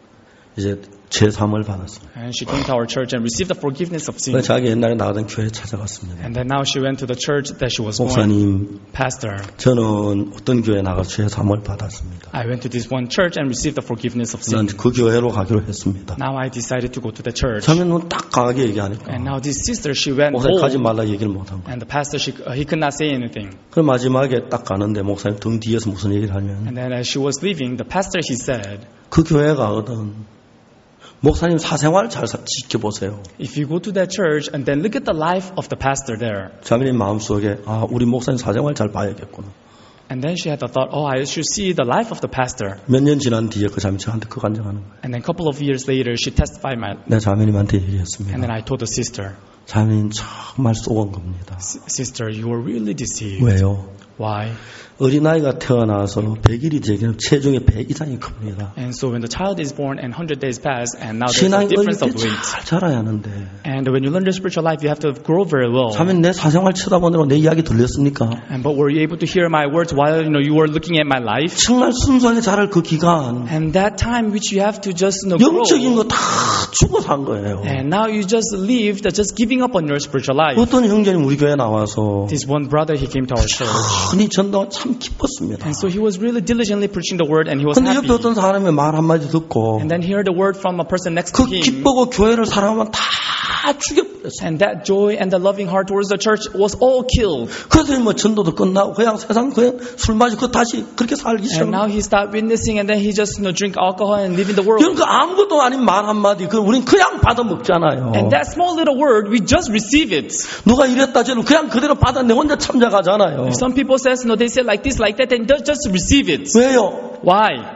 이제 제삼을 받았습니다. And she came to our church and received the forgiveness of sin. 자기 옛날에 나가던 교회 찾아갔습니다. And then now she went to the church that she was going. 목사님, Pastor, 저는 어떤 교회 나가서 제삼을 받았습니다. I went to this one church and received the forgiveness of 난 sin. 그 교회로 가기로 했습니다. Now I decided to go to the church. 자매는 딱 강하게 얘기하니까 And now this sister, she went 목사님 가지 home. 말라 얘기를 못한 거예요. And the pastor, she, uh, he could not say anything. 그 마지막에 딱 가는데 목사님 등 뒤에서 무슨 얘기를 하냐면 And then as she was leaving, the pastor, he said, 그 교회 가거든 목사님 사생활 잘 지켜보세요. if you go to that church and then look at the life of the pastor there. 자매님 마음속에 아 우리 목사님 사생활 잘 봐야겠구나. And then she had the thought, oh, I should see the life of the pastor. 몇 년 지난 뒤에 그 자매 저한테 그 간증하는 거예요. And then a couple of years later, she testified my, 내 자매님한테 and 얘기했습니다. then I told the sister, 자매님 정말 쏘은 겁니다. sister, you were really deceived. 왜요? Why? 어린아이가 태어나서 백 일이 되기는 체중의 배 이상이 큽니다. And so when the child is born and one hundred days pass, and now there's a 신앙이 어릴 difference 때 of weight. 잘 자라야 하는데 And when you learn the spiritual life, you have to grow very well. 자매님 내 사생활 쳐다보느라고 내 이야기 들렸습니까? And but were you able to hear my words while you know you were looking at my life? 정말 순수하게 자랄 그 기간 And that time which you have to just you know, grow. 영적인 거 다 주고 산 거예요. And now you just leave, that just giving up on your spiritual life. 어떤 형제님 우리 교회 나와서 This one brother, he came to our church. 흔히 전도가 참 기뻤습니다. And so he was really diligently preaching the word, and he was 근데 happy. 옆에 어떤 사람의 말 한마디 듣고 And then hear the word from a person next 그 to him. 기쁘고 교회를 사랑하면 다 죽여버렸어요. And that joy and the loving heart towards the church was all killed. 그래서 뭐 전도도 끝나고 그냥 세상 그냥 술 마시고 다시 그렇게 살기 And now 시작합니다. he stopped witnessing, and then he just you know, drink alcohol and live in the world. 그러니까 아무것도 아닌 말 한마디 그 우린 그냥 받아 먹잖아요. And that small little word, we just receive it. 누가 이랬다 저랬다 그냥 그대로 받아 내 혼자 참작하잖아요. If some people says, no, they say like this, like that, then they just receive it. 왜요? Why?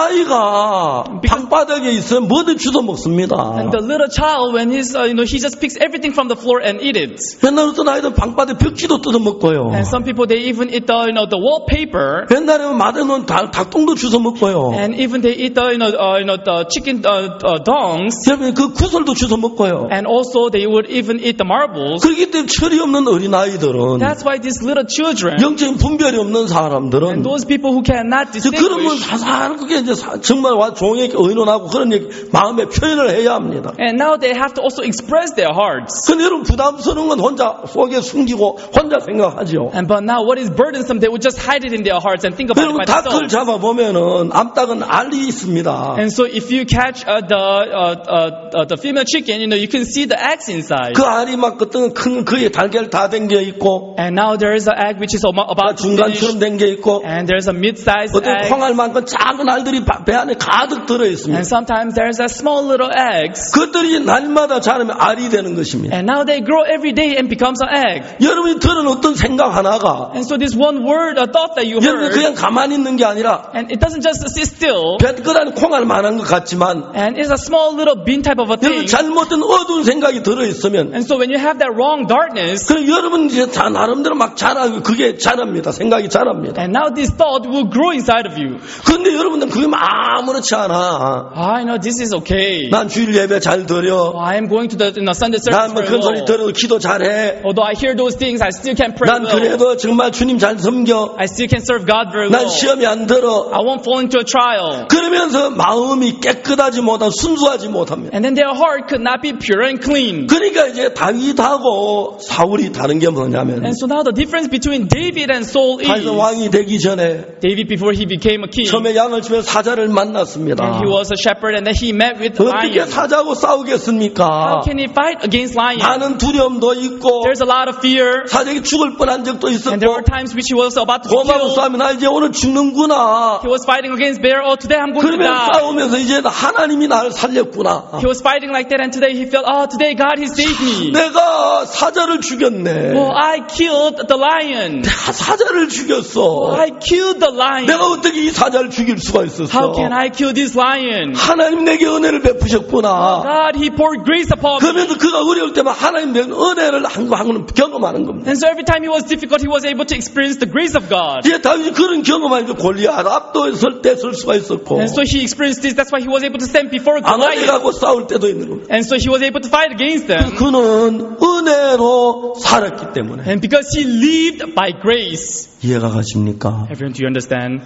어린아이가 방바닥에 있으면 뭐든 주워 먹습니다. And the little child, when he's, uh, you know, he just picks everything from the floor and eat it. 옛날 어떤 아이들 방바닥에 벽지도 뜯어 먹고요. And some people, they even eat the, you know, the wallpaper. 옛날에 마당에 놓은 닭, 닭똥도 주워 먹고요. And even they eat the, you know, uh, you know, the chicken uh, uh, dongs. 여러분 그 구슬도 주워 먹고요. And also they would even eat the marbles. 그렇기 때문에 철이 없는 어린아이들은 That's why these little children 영적인 분별이 없는 사람들은 and those people who cannot 그러면 distinguish. 사사하게 이제 정말 와 종에게 의논하고 그런 얘기 마음의 표현을 해야 합니다. And now they have to also express their hearts. 근데 여러분 부담스러운 건 혼자 속에 숨기고 혼자 생각하죠. And but now what is burdensome, they would just hide it in their hearts and think about it 여러분 by 닭을 themselves. 잡아보면은 암탉은 알이 있습니다. And so if you catch uh, the uh, uh, uh, the female chicken, you know, you can see the eggs inside. 그 알이 막 어떤 큰 그의 달걀 다 댕겨 있고 And now there is an egg which is about about to finish. 중간처럼 댕겨 있고 And there's a mid-sized 어떤 egg. 콩알만큼 작은 알들이 배 안에 가득 들어 있습니다. And sometimes there's a small little eggs. 그것들이 날마다 자라면 알이 되는 것입니다. And now they grow every day and becomes an egg. 여러분이 들은 어떤 생각 하나가 And so this one word, a thought that you 여러분이 heard, 그냥 가만히 있는 게 아니라 and it doesn't just sit still, 뱃거라는 콩알만한 것 같지만 and it's a small little bean type of a 여러분 thing. 잘못된 어두운 생각이 들어있으면 And so when you have that wrong darkness, 그럼 여러분 이제 다 나름대로 막 자라고 그게 자랍니다. 생각이 자랍니다. and now this thought will grow inside of you. 그런데 여러분은 그게 아무렇지 않아. I know this is okay. 난 주일 예배 잘 드려. Oh, I am going to the, you know, Sunday service 난 뭐 very 그런 소리 well. 들어도 기도 잘해. Although I hear those things, I still can pray 난 well. 그래도 정말 주님 잘 섬겨. I still can serve God very 난 well. 시험이 안 들어. I won't fall into a trial. 그러면서 마음이 깨끗하지 못하고 순수하지 못합니다. And then their heart could not be pure and clean. 그러니까 이제 다윗하고 사울이 다른 게 뭐냐면 And so now the difference between David and Saul is 다윗은 왕이 되기 전에 David before he became a king. 처음에 양을 치며 사자를 만났습니다. And he was a shepherd and then he met with 어떻게 lions. 사자하고 싸우겠습니까? How can he fight against lions? 많은 두려움도 있고 There's a lot of fear. 사자에게 죽을 뻔한 적도 And there were 있었고 times which he was about to be 고마고 killed. 싸우면 나 이제 오늘 죽는구나. He was fighting against bear. Oh, today I'm going to 그러면 die. 싸우면서 이제 하나님이 나를 살렸구나. He was fighting like that and today he felt, oh, today God has saved me. 내가 사자를 죽였네. Oh, I killed the lion. 내가 사자를 죽였어. I killed the lion. 내가 어떻게 이 사자를 죽일 수가 How 있었어? can I kill this lion? 하나님 내게 은혜를 베푸셨구나. God, he poured grace upon me. 그러면서 그가 어려울 때만 하나님 내 은혜를 한 거 한 거는 경험하는 겁니다. And so every time he was difficult, he was able to experience the grace of God. 이제 다윗이 그런 경험하니까 골리앗 압도했을 때 설 수가 있었고 And so he experienced this. That's why he was able to stand before Goliath. 아말렉하고 싸울 때도 있는 겁니다. And so he was able to fight against them. 그는 은혜로 살았기 때문에 And because he lived by grace. 이해가 가십니까? Everyone, do you understand?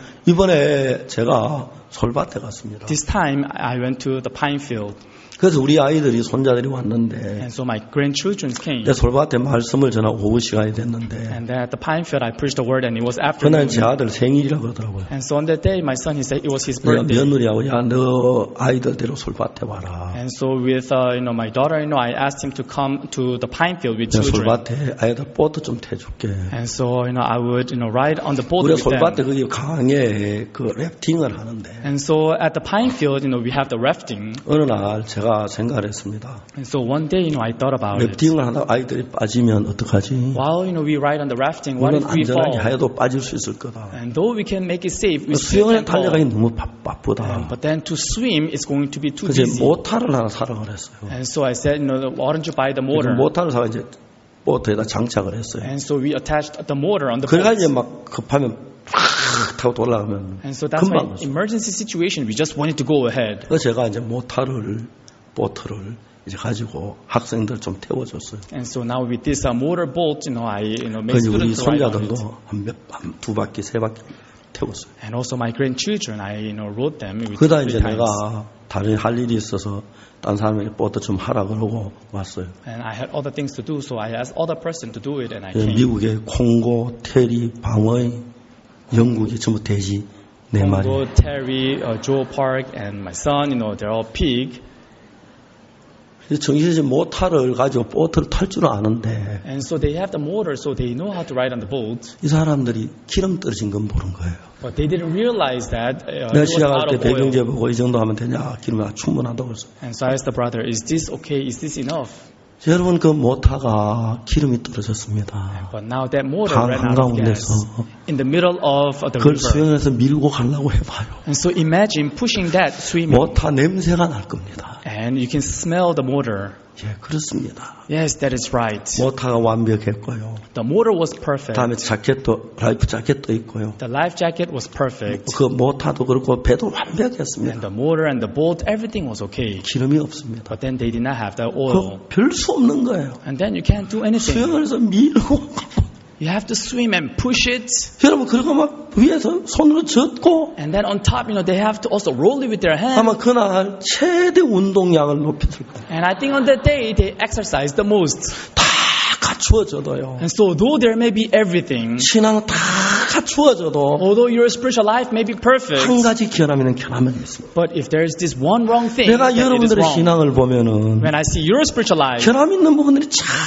이번에 제가 솔밭에 갔습니다. This time I went to the pine field. 그래서 우리 아이들이 손자들이 왔는데 And so my grandchildren came. 내 솔밭에 말씀을 전하 오후 시간이 됐는데 And then at the pine field I preached the word and it was 그날 afternoon. 제 아들 생일이라고 그러더라고요. And so on that day my son, he said it was his 내가 birthday. 며느리하고 야 너 아이들 데리고 솔밭에 와라. And so with uh, you know my daughter, you know, I asked him to come to the pine field with 내 children. 솔밭에 아이들 보트 좀 태줄게. And so you know I would you know ride on the boat 우리 with them. 솔밭에 거기 강에 그 래프팅을 하는데 And so at the pine field, you know, we have the rafting. 어느 날 제가 생각을 했습니다. And so one day, you know, I thought about it. 래프팅을 하다가 아이들이 빠지면 어떡하지? While you know we ride on the rafting, what 우리는 if we 안전하게 fall? 해도 빠질 수 있을 거다. And though we can make it safe, we still 수영에 can fall. 달려가기 너무 바, 바쁘다. But then to swim is going to be too 그래서 busy. 모터를 하나 사라 그랬어요. And so I said, you know, why don't you buy the motor? 모터를 사가 이제 보트에다 장착을 했어요. And so we attached the motor on the 그래가 boat. 이제 막 급하면 팍 타고 돌아가면 And so that's why 금방 왔어요. emergency situation, we just wanted to go ahead. 그래서 제가 이제 모터를 보트를 이제 가지고 학생들 좀 태워줬어요. And so now with this uh, motor boat, you know, I you know made 그래서 우리 students ride on 손자들도 it. 한몇두 바퀴 세 바퀴 태웠어요. And also my grandchildren, I you know rode them with 그러다 three 이제 times. 내가 다른 할 일이 있어서 딴 사람에게 보트 좀 하라 그러고 왔어요. And I had other things to do, so I asked other person to do it, and I 예, came. 미국의 콩고, 테리, 방어이, 영국이 전부 돼지 네 마리. Congo, Terry, uh, Joe Park, and my son, you know, they're all pig. 정신이 모터를 가지고 보트를 탈 줄은 아는데 And so they have the motor, so they know how to ride on the boat. 이 사람들이 기름 떨어진 건 모르는 거예요. But they didn't realize that uh, 내가 it was 시작할 out 때 of oil. 배경제 보고 이 정도 하면 되냐? 기름이 충분하다고 했어. And so I asked the brother, is this okay? Is this enough? 여러분 그 모터가 기름이 떨어졌습니다. But now that motor 강 ran out of gas 한가운데서 in the middle of the 그걸 river. 수영해서 밀고 가려고 해봐요. And so imagine pushing that swimming. 모터 냄새가 날 겁니다. And you can smell the motor. 예, 그렇습니다. Yes, that is right. 모터가 완벽했고요. The motor was perfect. 다음에 자켓도 라이프 자켓도 있고요. The life jacket was perfect. 그 모터도 그렇고 배도 완벽했습니다. And the motor and the bolt, everything was okay. 기름이 없습니다. But then they did not have the oil. 별 수 없는 거예요. And then you can't do anything. 수영을 해서 밀고 You have to swim and push it. 여러분 그리고 막 위에서 손으로 젓고 And then on top, you know, they have to also roll it with their hand. 아마 그날 최대 운동량을 높였을 거예요. And I think on that day, they exercised the most. 다 갖추어져도요. And so though there may be everything, 신앙은 다 갖추어져도 although your spiritual life may be perfect, 한 가지 결함이는 결함은 있습니다. but if there is this one wrong thing, 내가 then it is 여러분들의 wrong. 신앙을 보면은 When I see your spiritual life, 결함 있는 부분들이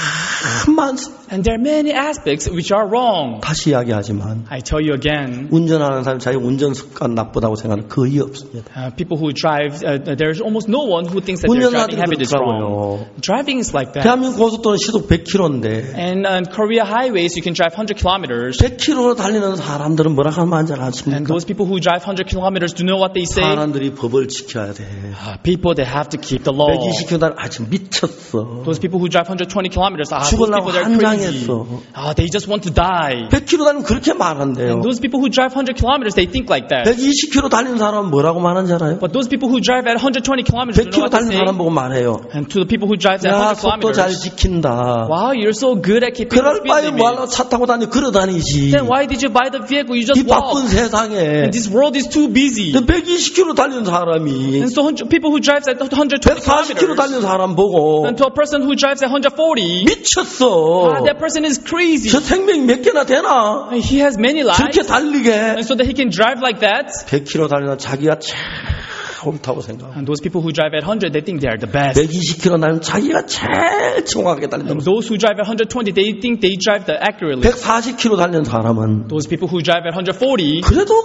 참 많습니다. and there are many aspects which are wrong. 다시 이야기하지만 I tell you again, 운전하는 사람이 자기 운전 습관 나쁘다고 생각하는 거의 없습니다. uh, people who drive, uh, there's almost no one who thinks that their driving habit is wrong. 그렇더라고요. Driving is like that. 대한민국 고속도로는 시속 백 킬로미터인데 And on Korea highways, you can drive one hundred kilometers. 백 킬로미터로 달리는 사람들은 뭐라 하면 잘 And 아십니까? those people who drive one hundred kilometers, do you know what they say? 사람들이 법을 지켜야 돼. Uh, people, they have to keep the law. 백이십 킬로미터 아직 미쳤어. Those people who drive one hundred twenty kilometers, ah, those 죽으려고 people, they're crazy. 환장했어. Ah, they just want to die. 백 킬로미터 달리면 그렇게 말한대요. And those people who drive one hundred kilometers, they think like that. 백이십 킬로미터 달리는 사람은 뭐라고 말하는지 알아요? But those people who drive at one hundred twenty kilometers, do 백 you know 킬로미터 what they 달리는 say? 사람 보고 말해요. And to the people who drive at 야, one hundred 속도 잘 kilometers, 지킨다. wow, you're so good at keeping the 그럴 speed 바에 limit. 뭐하러 차 타고 다니 걸어 다니지. Then why did you buy the vehicle? You just 이 바쁜 walk. 세상에 And this world is too busy. 백이십 킬로미터 달리는 사람이 And so people who drive at one hundred twenty 백사십 킬로미터 kilometers, 달리는 사람 보고 and to a person who drives at one hundred forty, 미쳤어. ah, that person is crazy. 저 생명이 몇 개나 되나? He has many lives, 저렇게 달리게 and so that he can drive like that. 백 킬로미터 달리는 자기가 제일 옳다고 생각하고 And those people who drive at one hundred, they think they are the best. 백이십 킬로미터 달리면 자기가 제일 정확하게 달린다고. And those who drive at one hundred twenty, they think they drive the accurately. 백사십 킬로미터 달리는 사람은 Those people who drive at one hundred forty, 그래도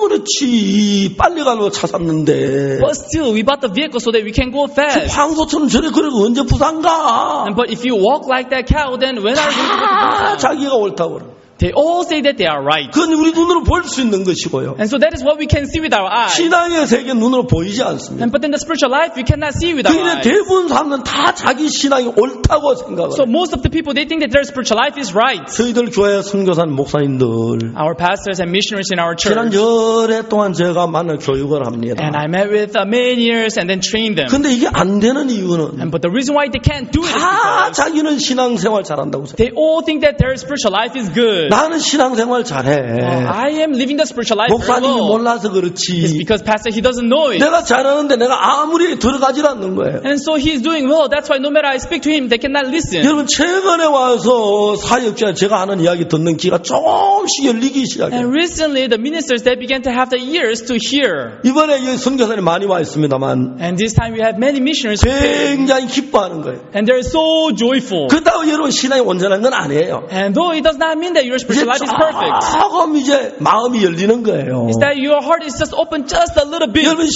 그렇지 빨리 가려고 차 샀는데 but still, we bought the vehicle so that we can go fast. 황소처럼 저래 그래도 언제 부산 가? And but if you walk like that cow, then when are you going to go to 아, Busan? 자기가 옳다고 그래. They all say that they are right. 그건 우리 눈으로 볼 수 있는 것이고요. And so that is what we can see with our eyes. 신앙의 세계 눈으로 보이지 않습니다. And but in the spiritual life, we cannot see with our 그런데 eyes. 대부분 사람은 다 자기 신앙이 옳다고 생각을 So 해요. most of the people, they think that their spiritual life is right. 저희들 교회 선교사님 목사님들 Our pastors and missionaries in our 지난 church. 열해 동안 제가 만나 교육을 합니다. And I met with uh, many years and then trained them. 근데 이게 안 되는 이유는 And but the reason why they can't do it is 다 because 자기는 신앙생활 잘한다고 생각해요. they all think that their spiritual life is good. 나는 신앙생활 잘해. Uh, I am living the spiritual life very 목사님이 well. 몰라서 It's 그렇지. because pastor, he doesn't know it. 내가 잘하는데 내가 아무리 들어가질 않는 거예요. And so he's doing well. That's why no matter I speak to him, they cannot listen. 여러분 최근에 와서 사역자 제가 하는 이야기 듣는 귀가 조금씩 열리기 시작해요. And recently, the ministers, they began to have the ears to hear. 이번에 이 선교사님 많이 와 있습니다만 And this time we have many missionaries who came. 굉장히 기뻐하는 거예요. And they're so joyful. 그렇다고 여러분 신앙이 온전한 건 아니에요. And though it does not mean that your 이제 spiritual life is perfect, 조금 이제 마음이 열리는 거예요. it's that your heart is just open just a little bit. 여러분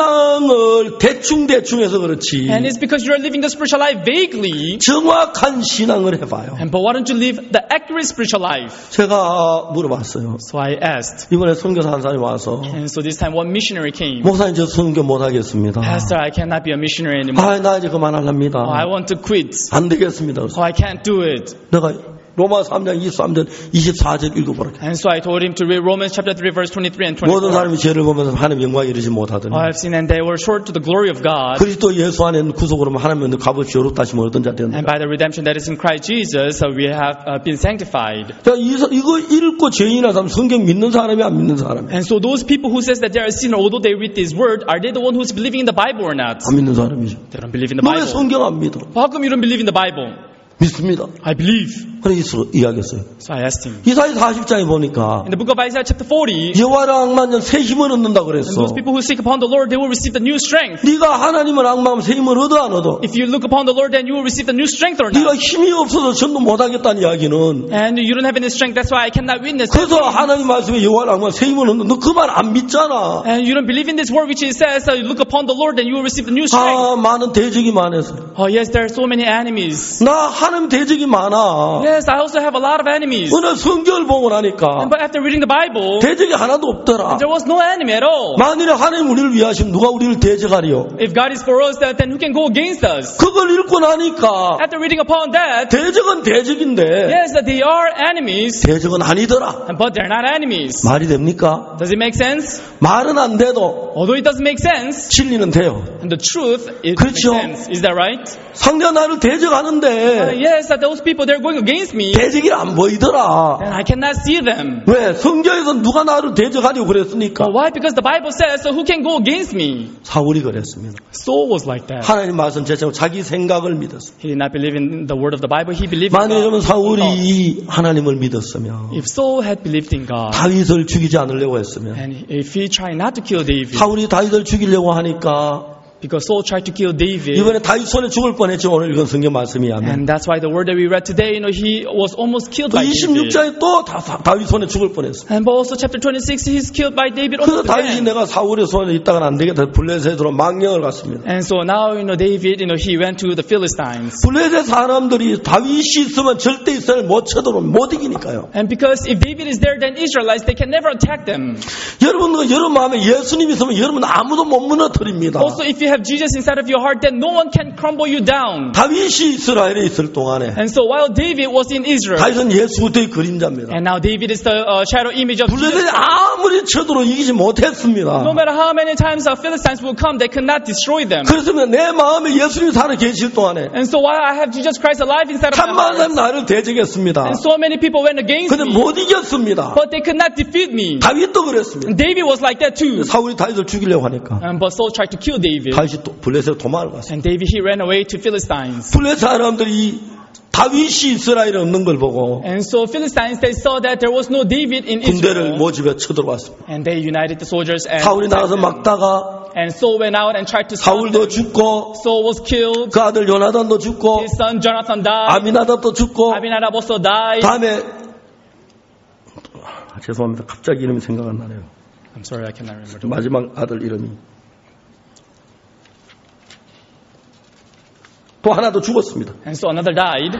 신앙을 대충대충해서 그렇지 And it's because you're living the spiritual life vaguely. 정확한 신앙을 해봐요. And but why don't you live the accurate spiritual life? 제가 물어봤어요. So I asked. 이번에 선교사 한 사람이 와서 And so this time one missionary came. 목사님 저 선교 못하겠습니다. Pastor, I cannot be a missionary anymore. 아, 나 이제 그만하랍니다. Oh, I want to quit. 안 되겠습니다. Oh, I can't do it. 내가 로마 삼 장 이십삼 절 이십사 절 읽어보라. And so I told him to read Romans chapter three verse twenty-three and 모든 twenty-four. 사람이 죄를 보면서 하나님 영광에 이르지 못하더니 Oh, I've seen and they were short to the glory of God. 그리스도 예수 안에 구속으로 하나님의 값없이 의롭다심을 얻은 자 되었다. And by the redemption that is in Christ Jesus, uh, we have uh, been sanctified. 자, 이, 이거 읽고 죄인이나 사람 성경 믿는 사람이 안 믿는 사람이 And so those people who says that they are a sinner, although they read this word, are they the one who's believing in the Bible or not? 안 믿는 사람이죠. They don't believe in the 너 왜 Bible. 성경 안 믿어? How come you don't believe in the Bible? 믿습니다. I believe. 그래서 이야기했어요. So I asked him. 이사야 사십 장에 보니까 In the book of Isaiah chapter forty, 여호와를 악마하면 새 힘을 얻는다 and 그랬어. those people who seek upon the Lord, they will receive the new strength. 네가 하나님을 악마하면 새 힘을 얻어 안 얻어? If you look upon the Lord, then you will receive the new strength or 네가 not. 힘이 없어서 전도 못하겠다는 이야기는 And you don't have any strength, that's why I cannot witness. 그래서 하나님 말씀에 여호와를 악마하면 새 힘을 얻는 너 그 말 안 믿잖아. And you don't believe in this word which it says, uh, you look upon the Lord, then you will receive the new strength. 아 많은 대적이 많아서 Oh yes, there are so many enemies. 나 하나님 대적이 많아. Yes, I also have a lot of enemies. 오늘 성경을 보고 나니까 But after reading the Bible, 대적이 하나도 없더라. there was no enemy at all. 만일에 하나님 우리를 위하시면 누가 우리를 대적하리요? If God is for us, then who can go against us? 그걸 읽고 나니까 After reading upon that, 대적은 대적인데 yes, that they are enemies, 대적은 아니더라. but they're not enemies. 말이 됩니까? Does it make sense? 말은 안 돼도 Although it doesn't make sense, 진리는 돼요. and the truth, it 그렇죠. makes sense. Is that right? 상대가 나를 Uh, 대적하는데 yes, that those people, they're going against me, 대적이 안 보이더라. and I cannot see them. 왜? 성경에서 누가 나를 대적하려고 그랬으니까. But why? Because the Bible says, so who can go against me? 사울이 그랬습니다. Saul was like that. 하나님 말씀 제대로 자기 생각을 믿었어요. He did not believe in the word of the Bible. He believed in 만일 여러분 God. 사울이 하나님을 믿었으면 If Saul had believed in God, 다윗을 죽이지 않으려고 했으면 and if he tried not to kill David, 사울이 다윗을 죽이려고 하니까 because Saul tried to kill David, 이번에 다윗 손에 죽을 뻔했죠. 오늘 읽은 성경 말씀이 하면 and that's why the word that we read today, you know, he was almost killed 또 by 이십육 David. 장에 또 다, 다, 다윗 손에 죽을 뻔했어. And but also chapter twenty-six, he's killed by David 그래서 also 다윗이 again. 내가 사울의 손에 있다가는 안 되겠다. 블레셋으로 망령을 갔습니다. And so now, you know, David, you know, he went to the Philistines. 블레셋 사람들이 다윗이 있으면 절대 이스라엘 못 쳐들어 못 이기니까요. And because if David is there, then Israelites, they can never attack them. 여러분 여러분 마음에 예수님이 있으면 여러분 아무도 못 무너뜨립니다. Also, if you have Jesus inside of your heart, then no one can crumble you down. 다윗이 이스라엘에 있을 동안에 And so while David was in Israel, 다윗은 예수 그리스도의 그림자입니다. and now David is the uh, shadow image of Jesus 블레셋이 Christ. 아무리 쳐들어 이기지 못했습니다. No matter how many times the Philistines will come, they could not destroy them. 그렇습니다. 내 마음에 예수님이 살아 계실 동안에 And so while I have Jesus Christ alive inside of my 천만 사람 heart, 나를 대적했습니다. and so many people went against 근데 me, 못 이겼습니다. but they could not defeat me. 다윗도 그랬습니다. And David was like that too. 사울이 다윗을 죽이려고 하니까 Um, but Saul tried to kill David, 다윗이 또 블레셋으로 도망을 갔어요. and David, he ran away to Philistines. 블레셋 사람들이 다윗이 이스라엘에 없는 걸 보고 And so Philistines, they saw that there was no David in 군대를 Israel, 모집해 쳐들어왔습니다. and they united the soldiers and 사울이 나가서 attacked them. 막다가 And Saul went out and tried to stop 사울도 them. 죽고 Saul was killed. 그 아들 요나단도 죽고 His son Jonathan died. 아미나답도 죽고 Abinadab also died. 다음에 아, 죄송합니다. 갑자기 이름이 생각 안 나네요. I'm sorry, I cannot remember. 마지막 아들 이름이 또 하나 더 죽었습니다. And so another died.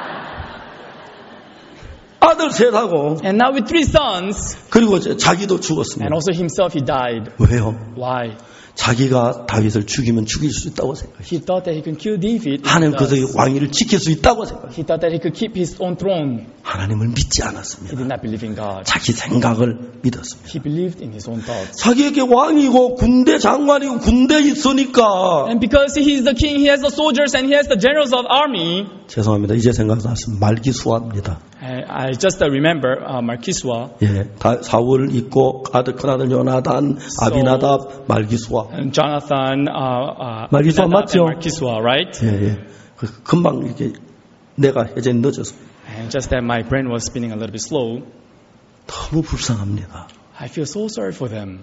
아들 셋하고 And now with three sons, 그리고 이제 자기도 죽었습니다. and also himself, he died. 왜요? Why? 자기가 다윗을 죽이면 죽일 수 있다고 생각해요. He thought that he could kill David. 하나님 He 그의 왕위를 지킬 수 있다고 생각해요. thought that he could keep his own throne. 하나님을 믿지 He 않았습니다. did not believe in God. 자기 생각을 믿었습니다. He believed in his own thoughts. 자기에게 왕이고 군대 장관이고 군대 있으니까 And because he is the king, he has the soldiers and he has the generals of army. 죄송합니다. 이제 생각났습니다. 말기수아입니다. I, I just uh, remember uh, Malchisua, 예, 다, 사울 있고 아들 큰아들 요나단, 아비나답, 말기수아. and Jonathan, uh, uh, 말기수아 Abinadab 맞죠? and Malchisua, right? 예, 예. 그, 금방 이렇게 내가 이제 늦어서 And just that my brain was spinning a little bit slow, 너무 불쌍합니다. I feel so sorry for them.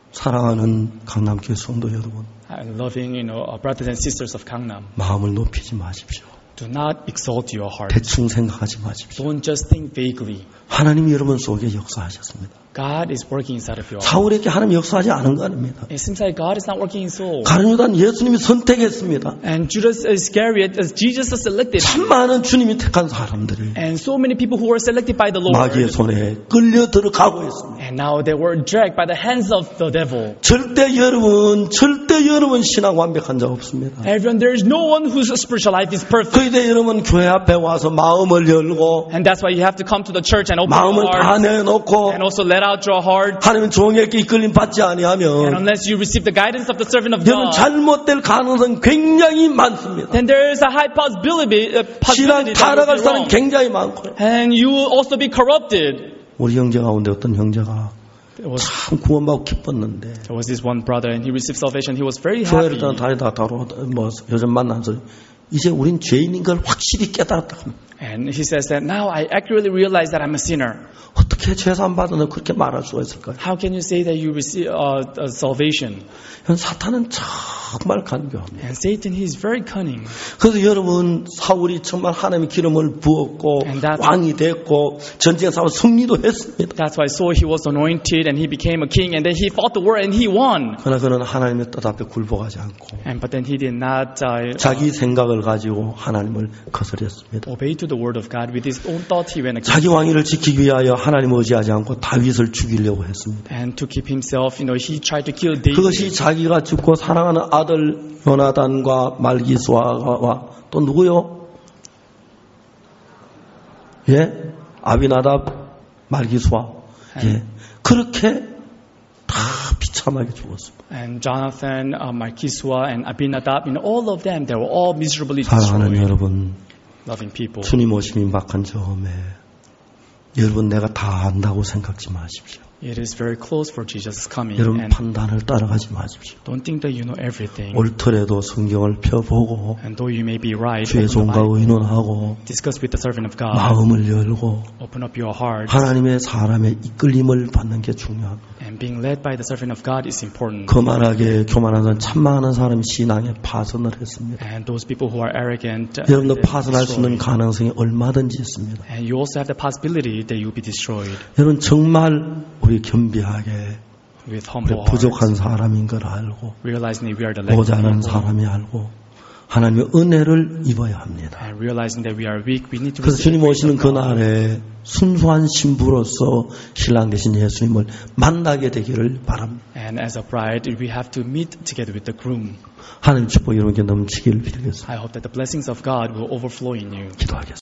사랑하는 강남교회 성도 여러분, And loving, you know, uh, brothers and sisters of Gangnam, 마음을 높이지 마십시오. do not exalt your heart. 대충 생각하지 마십시오. Don't just think vaguely. 하나님이 여러분 속에 역사하셨습니다. God is working inside of your heart. 사울에게 하나님 역사하지 않은 거 아닙니다. It seems like God is not working in Saul. 가룟 유다는 예수님이 선택했습니다. And Judas Iscariot, as Jesus has selected him. 참 많은 주님이 택한 사람들이 And so many people who were selected by the Lord. 마귀의 손에 끌려 들어가고 있습니다. And now they were dragged by the hands of the devil. 절대 여러분, 절대 여러분 신앙 완벽한 자 없습니다. Everyone, there is no one whose spiritual life is perfect. 그때 여러분 교회 앞에 와서 마음을 열고 And that's why you have to come to the church and open 마음을 your 다 heart. 내놓고 And also let out your heart. 하나님 종에게 이끌림 받지 And 아니하면 unless you receive the guidance of the servant of 여러분 God, 잘못될 가능성 굉장히 많습니다. then there is a high possibility, uh, 신앙 possibility that 타락할 you'll be 사람 wrong. 굉장히 많고요. And you will also be corrupted. 우리 형제 가운데 어떤 형제가 There was, 참 구원받고 기뻤는데 there was this one brother and he received salvation. He was very happy. 교회를 다니다 다로 뭐 여전 만나서 이제 우린 죄인인 걸 확실히 깨달았다. And he says that now I accurately realize that I'm a sinner. 어떻게 어떻게 죄산 받았나 그렇게 말할 수가 있을까요? How can you say that you receive uh, uh, salvation? 사탄은 정말 간교합니다. And Satan, he is very cunning. 그래서 여러분 사울이 정말 하나님의 기름을 부었고 왕이 됐고 전쟁에 싸워 승리도 했습니다. That's why Saul, he was anointed and he became a king and then he fought the war and he won. 그러나 그는 하나님의 뜻 앞에 굴복하지 않고 And but then he did not uh, 자기 생각을 가지고 하나님을 거스렸습니다. obey to the word of God. With his own thought, he went against. 자기 왕위를 지키기 위하여 하나님을 의지하지 않고 다윗을 죽이려고 했습니다. And to keep himself, you know, he tried to kill David. 그것이 자기가 죽고 사랑하는 아들 요나단과 말기수아와 또 누구요? 예? 아비나답, 말기수아. 예. 그렇게 다 비참하게 죽었습니다. And Jonathan, uh, Malchishua, and Abinadab, and all of them, they were all miserably 사랑하는 destroyed. 여러분, Loving people. 주님 오심이 임박한 처음에 여러분 내가 다 안다고 생각지 마십시오. It is very close for Jesus coming. 여러분 And 판단을 따라가지 마십시오. don't think that you know everything. 옳더라도 성경을 펴보고 And though you may be right, 주의 open the 종과 Bible, 의논하고 discuss with the servant of God. 마음을 열고 Open up your heart. 하나님의 사람의 이끌림을 받는 게 중요합니다. And being led by the servant of God is important. 거만하게 교만하는 참 많은 사람이 신앙에 파선을 했습니다. And those people who are arrogant, 여러분도 they're 파선할 수 있는 destroyed. 가능성이 얼마든지 있습니다. And you also have the possibility that you'll be destroyed. 여러분 정말 우리 겸비하게 With 우리 humble 부족한 hearts, 사람인 걸 알고 realizing that we are the lack of 모자란 people, 사람이 알고 하나님의 은혜를 입어야 합니다. and realizing that we are weak, we need to 그래서 receive 주님 the grace 오시는 of God. 그날에 순수한 신부로서 신랑 되신 예수님을 만나게 되기를 바랍니다. And as a bride, we have to meet together with the groom. 하나님 축복 여러분께 넘치기를 빌겠습니다. I hope that the blessings of God will overflow in you. 기도하겠습니다.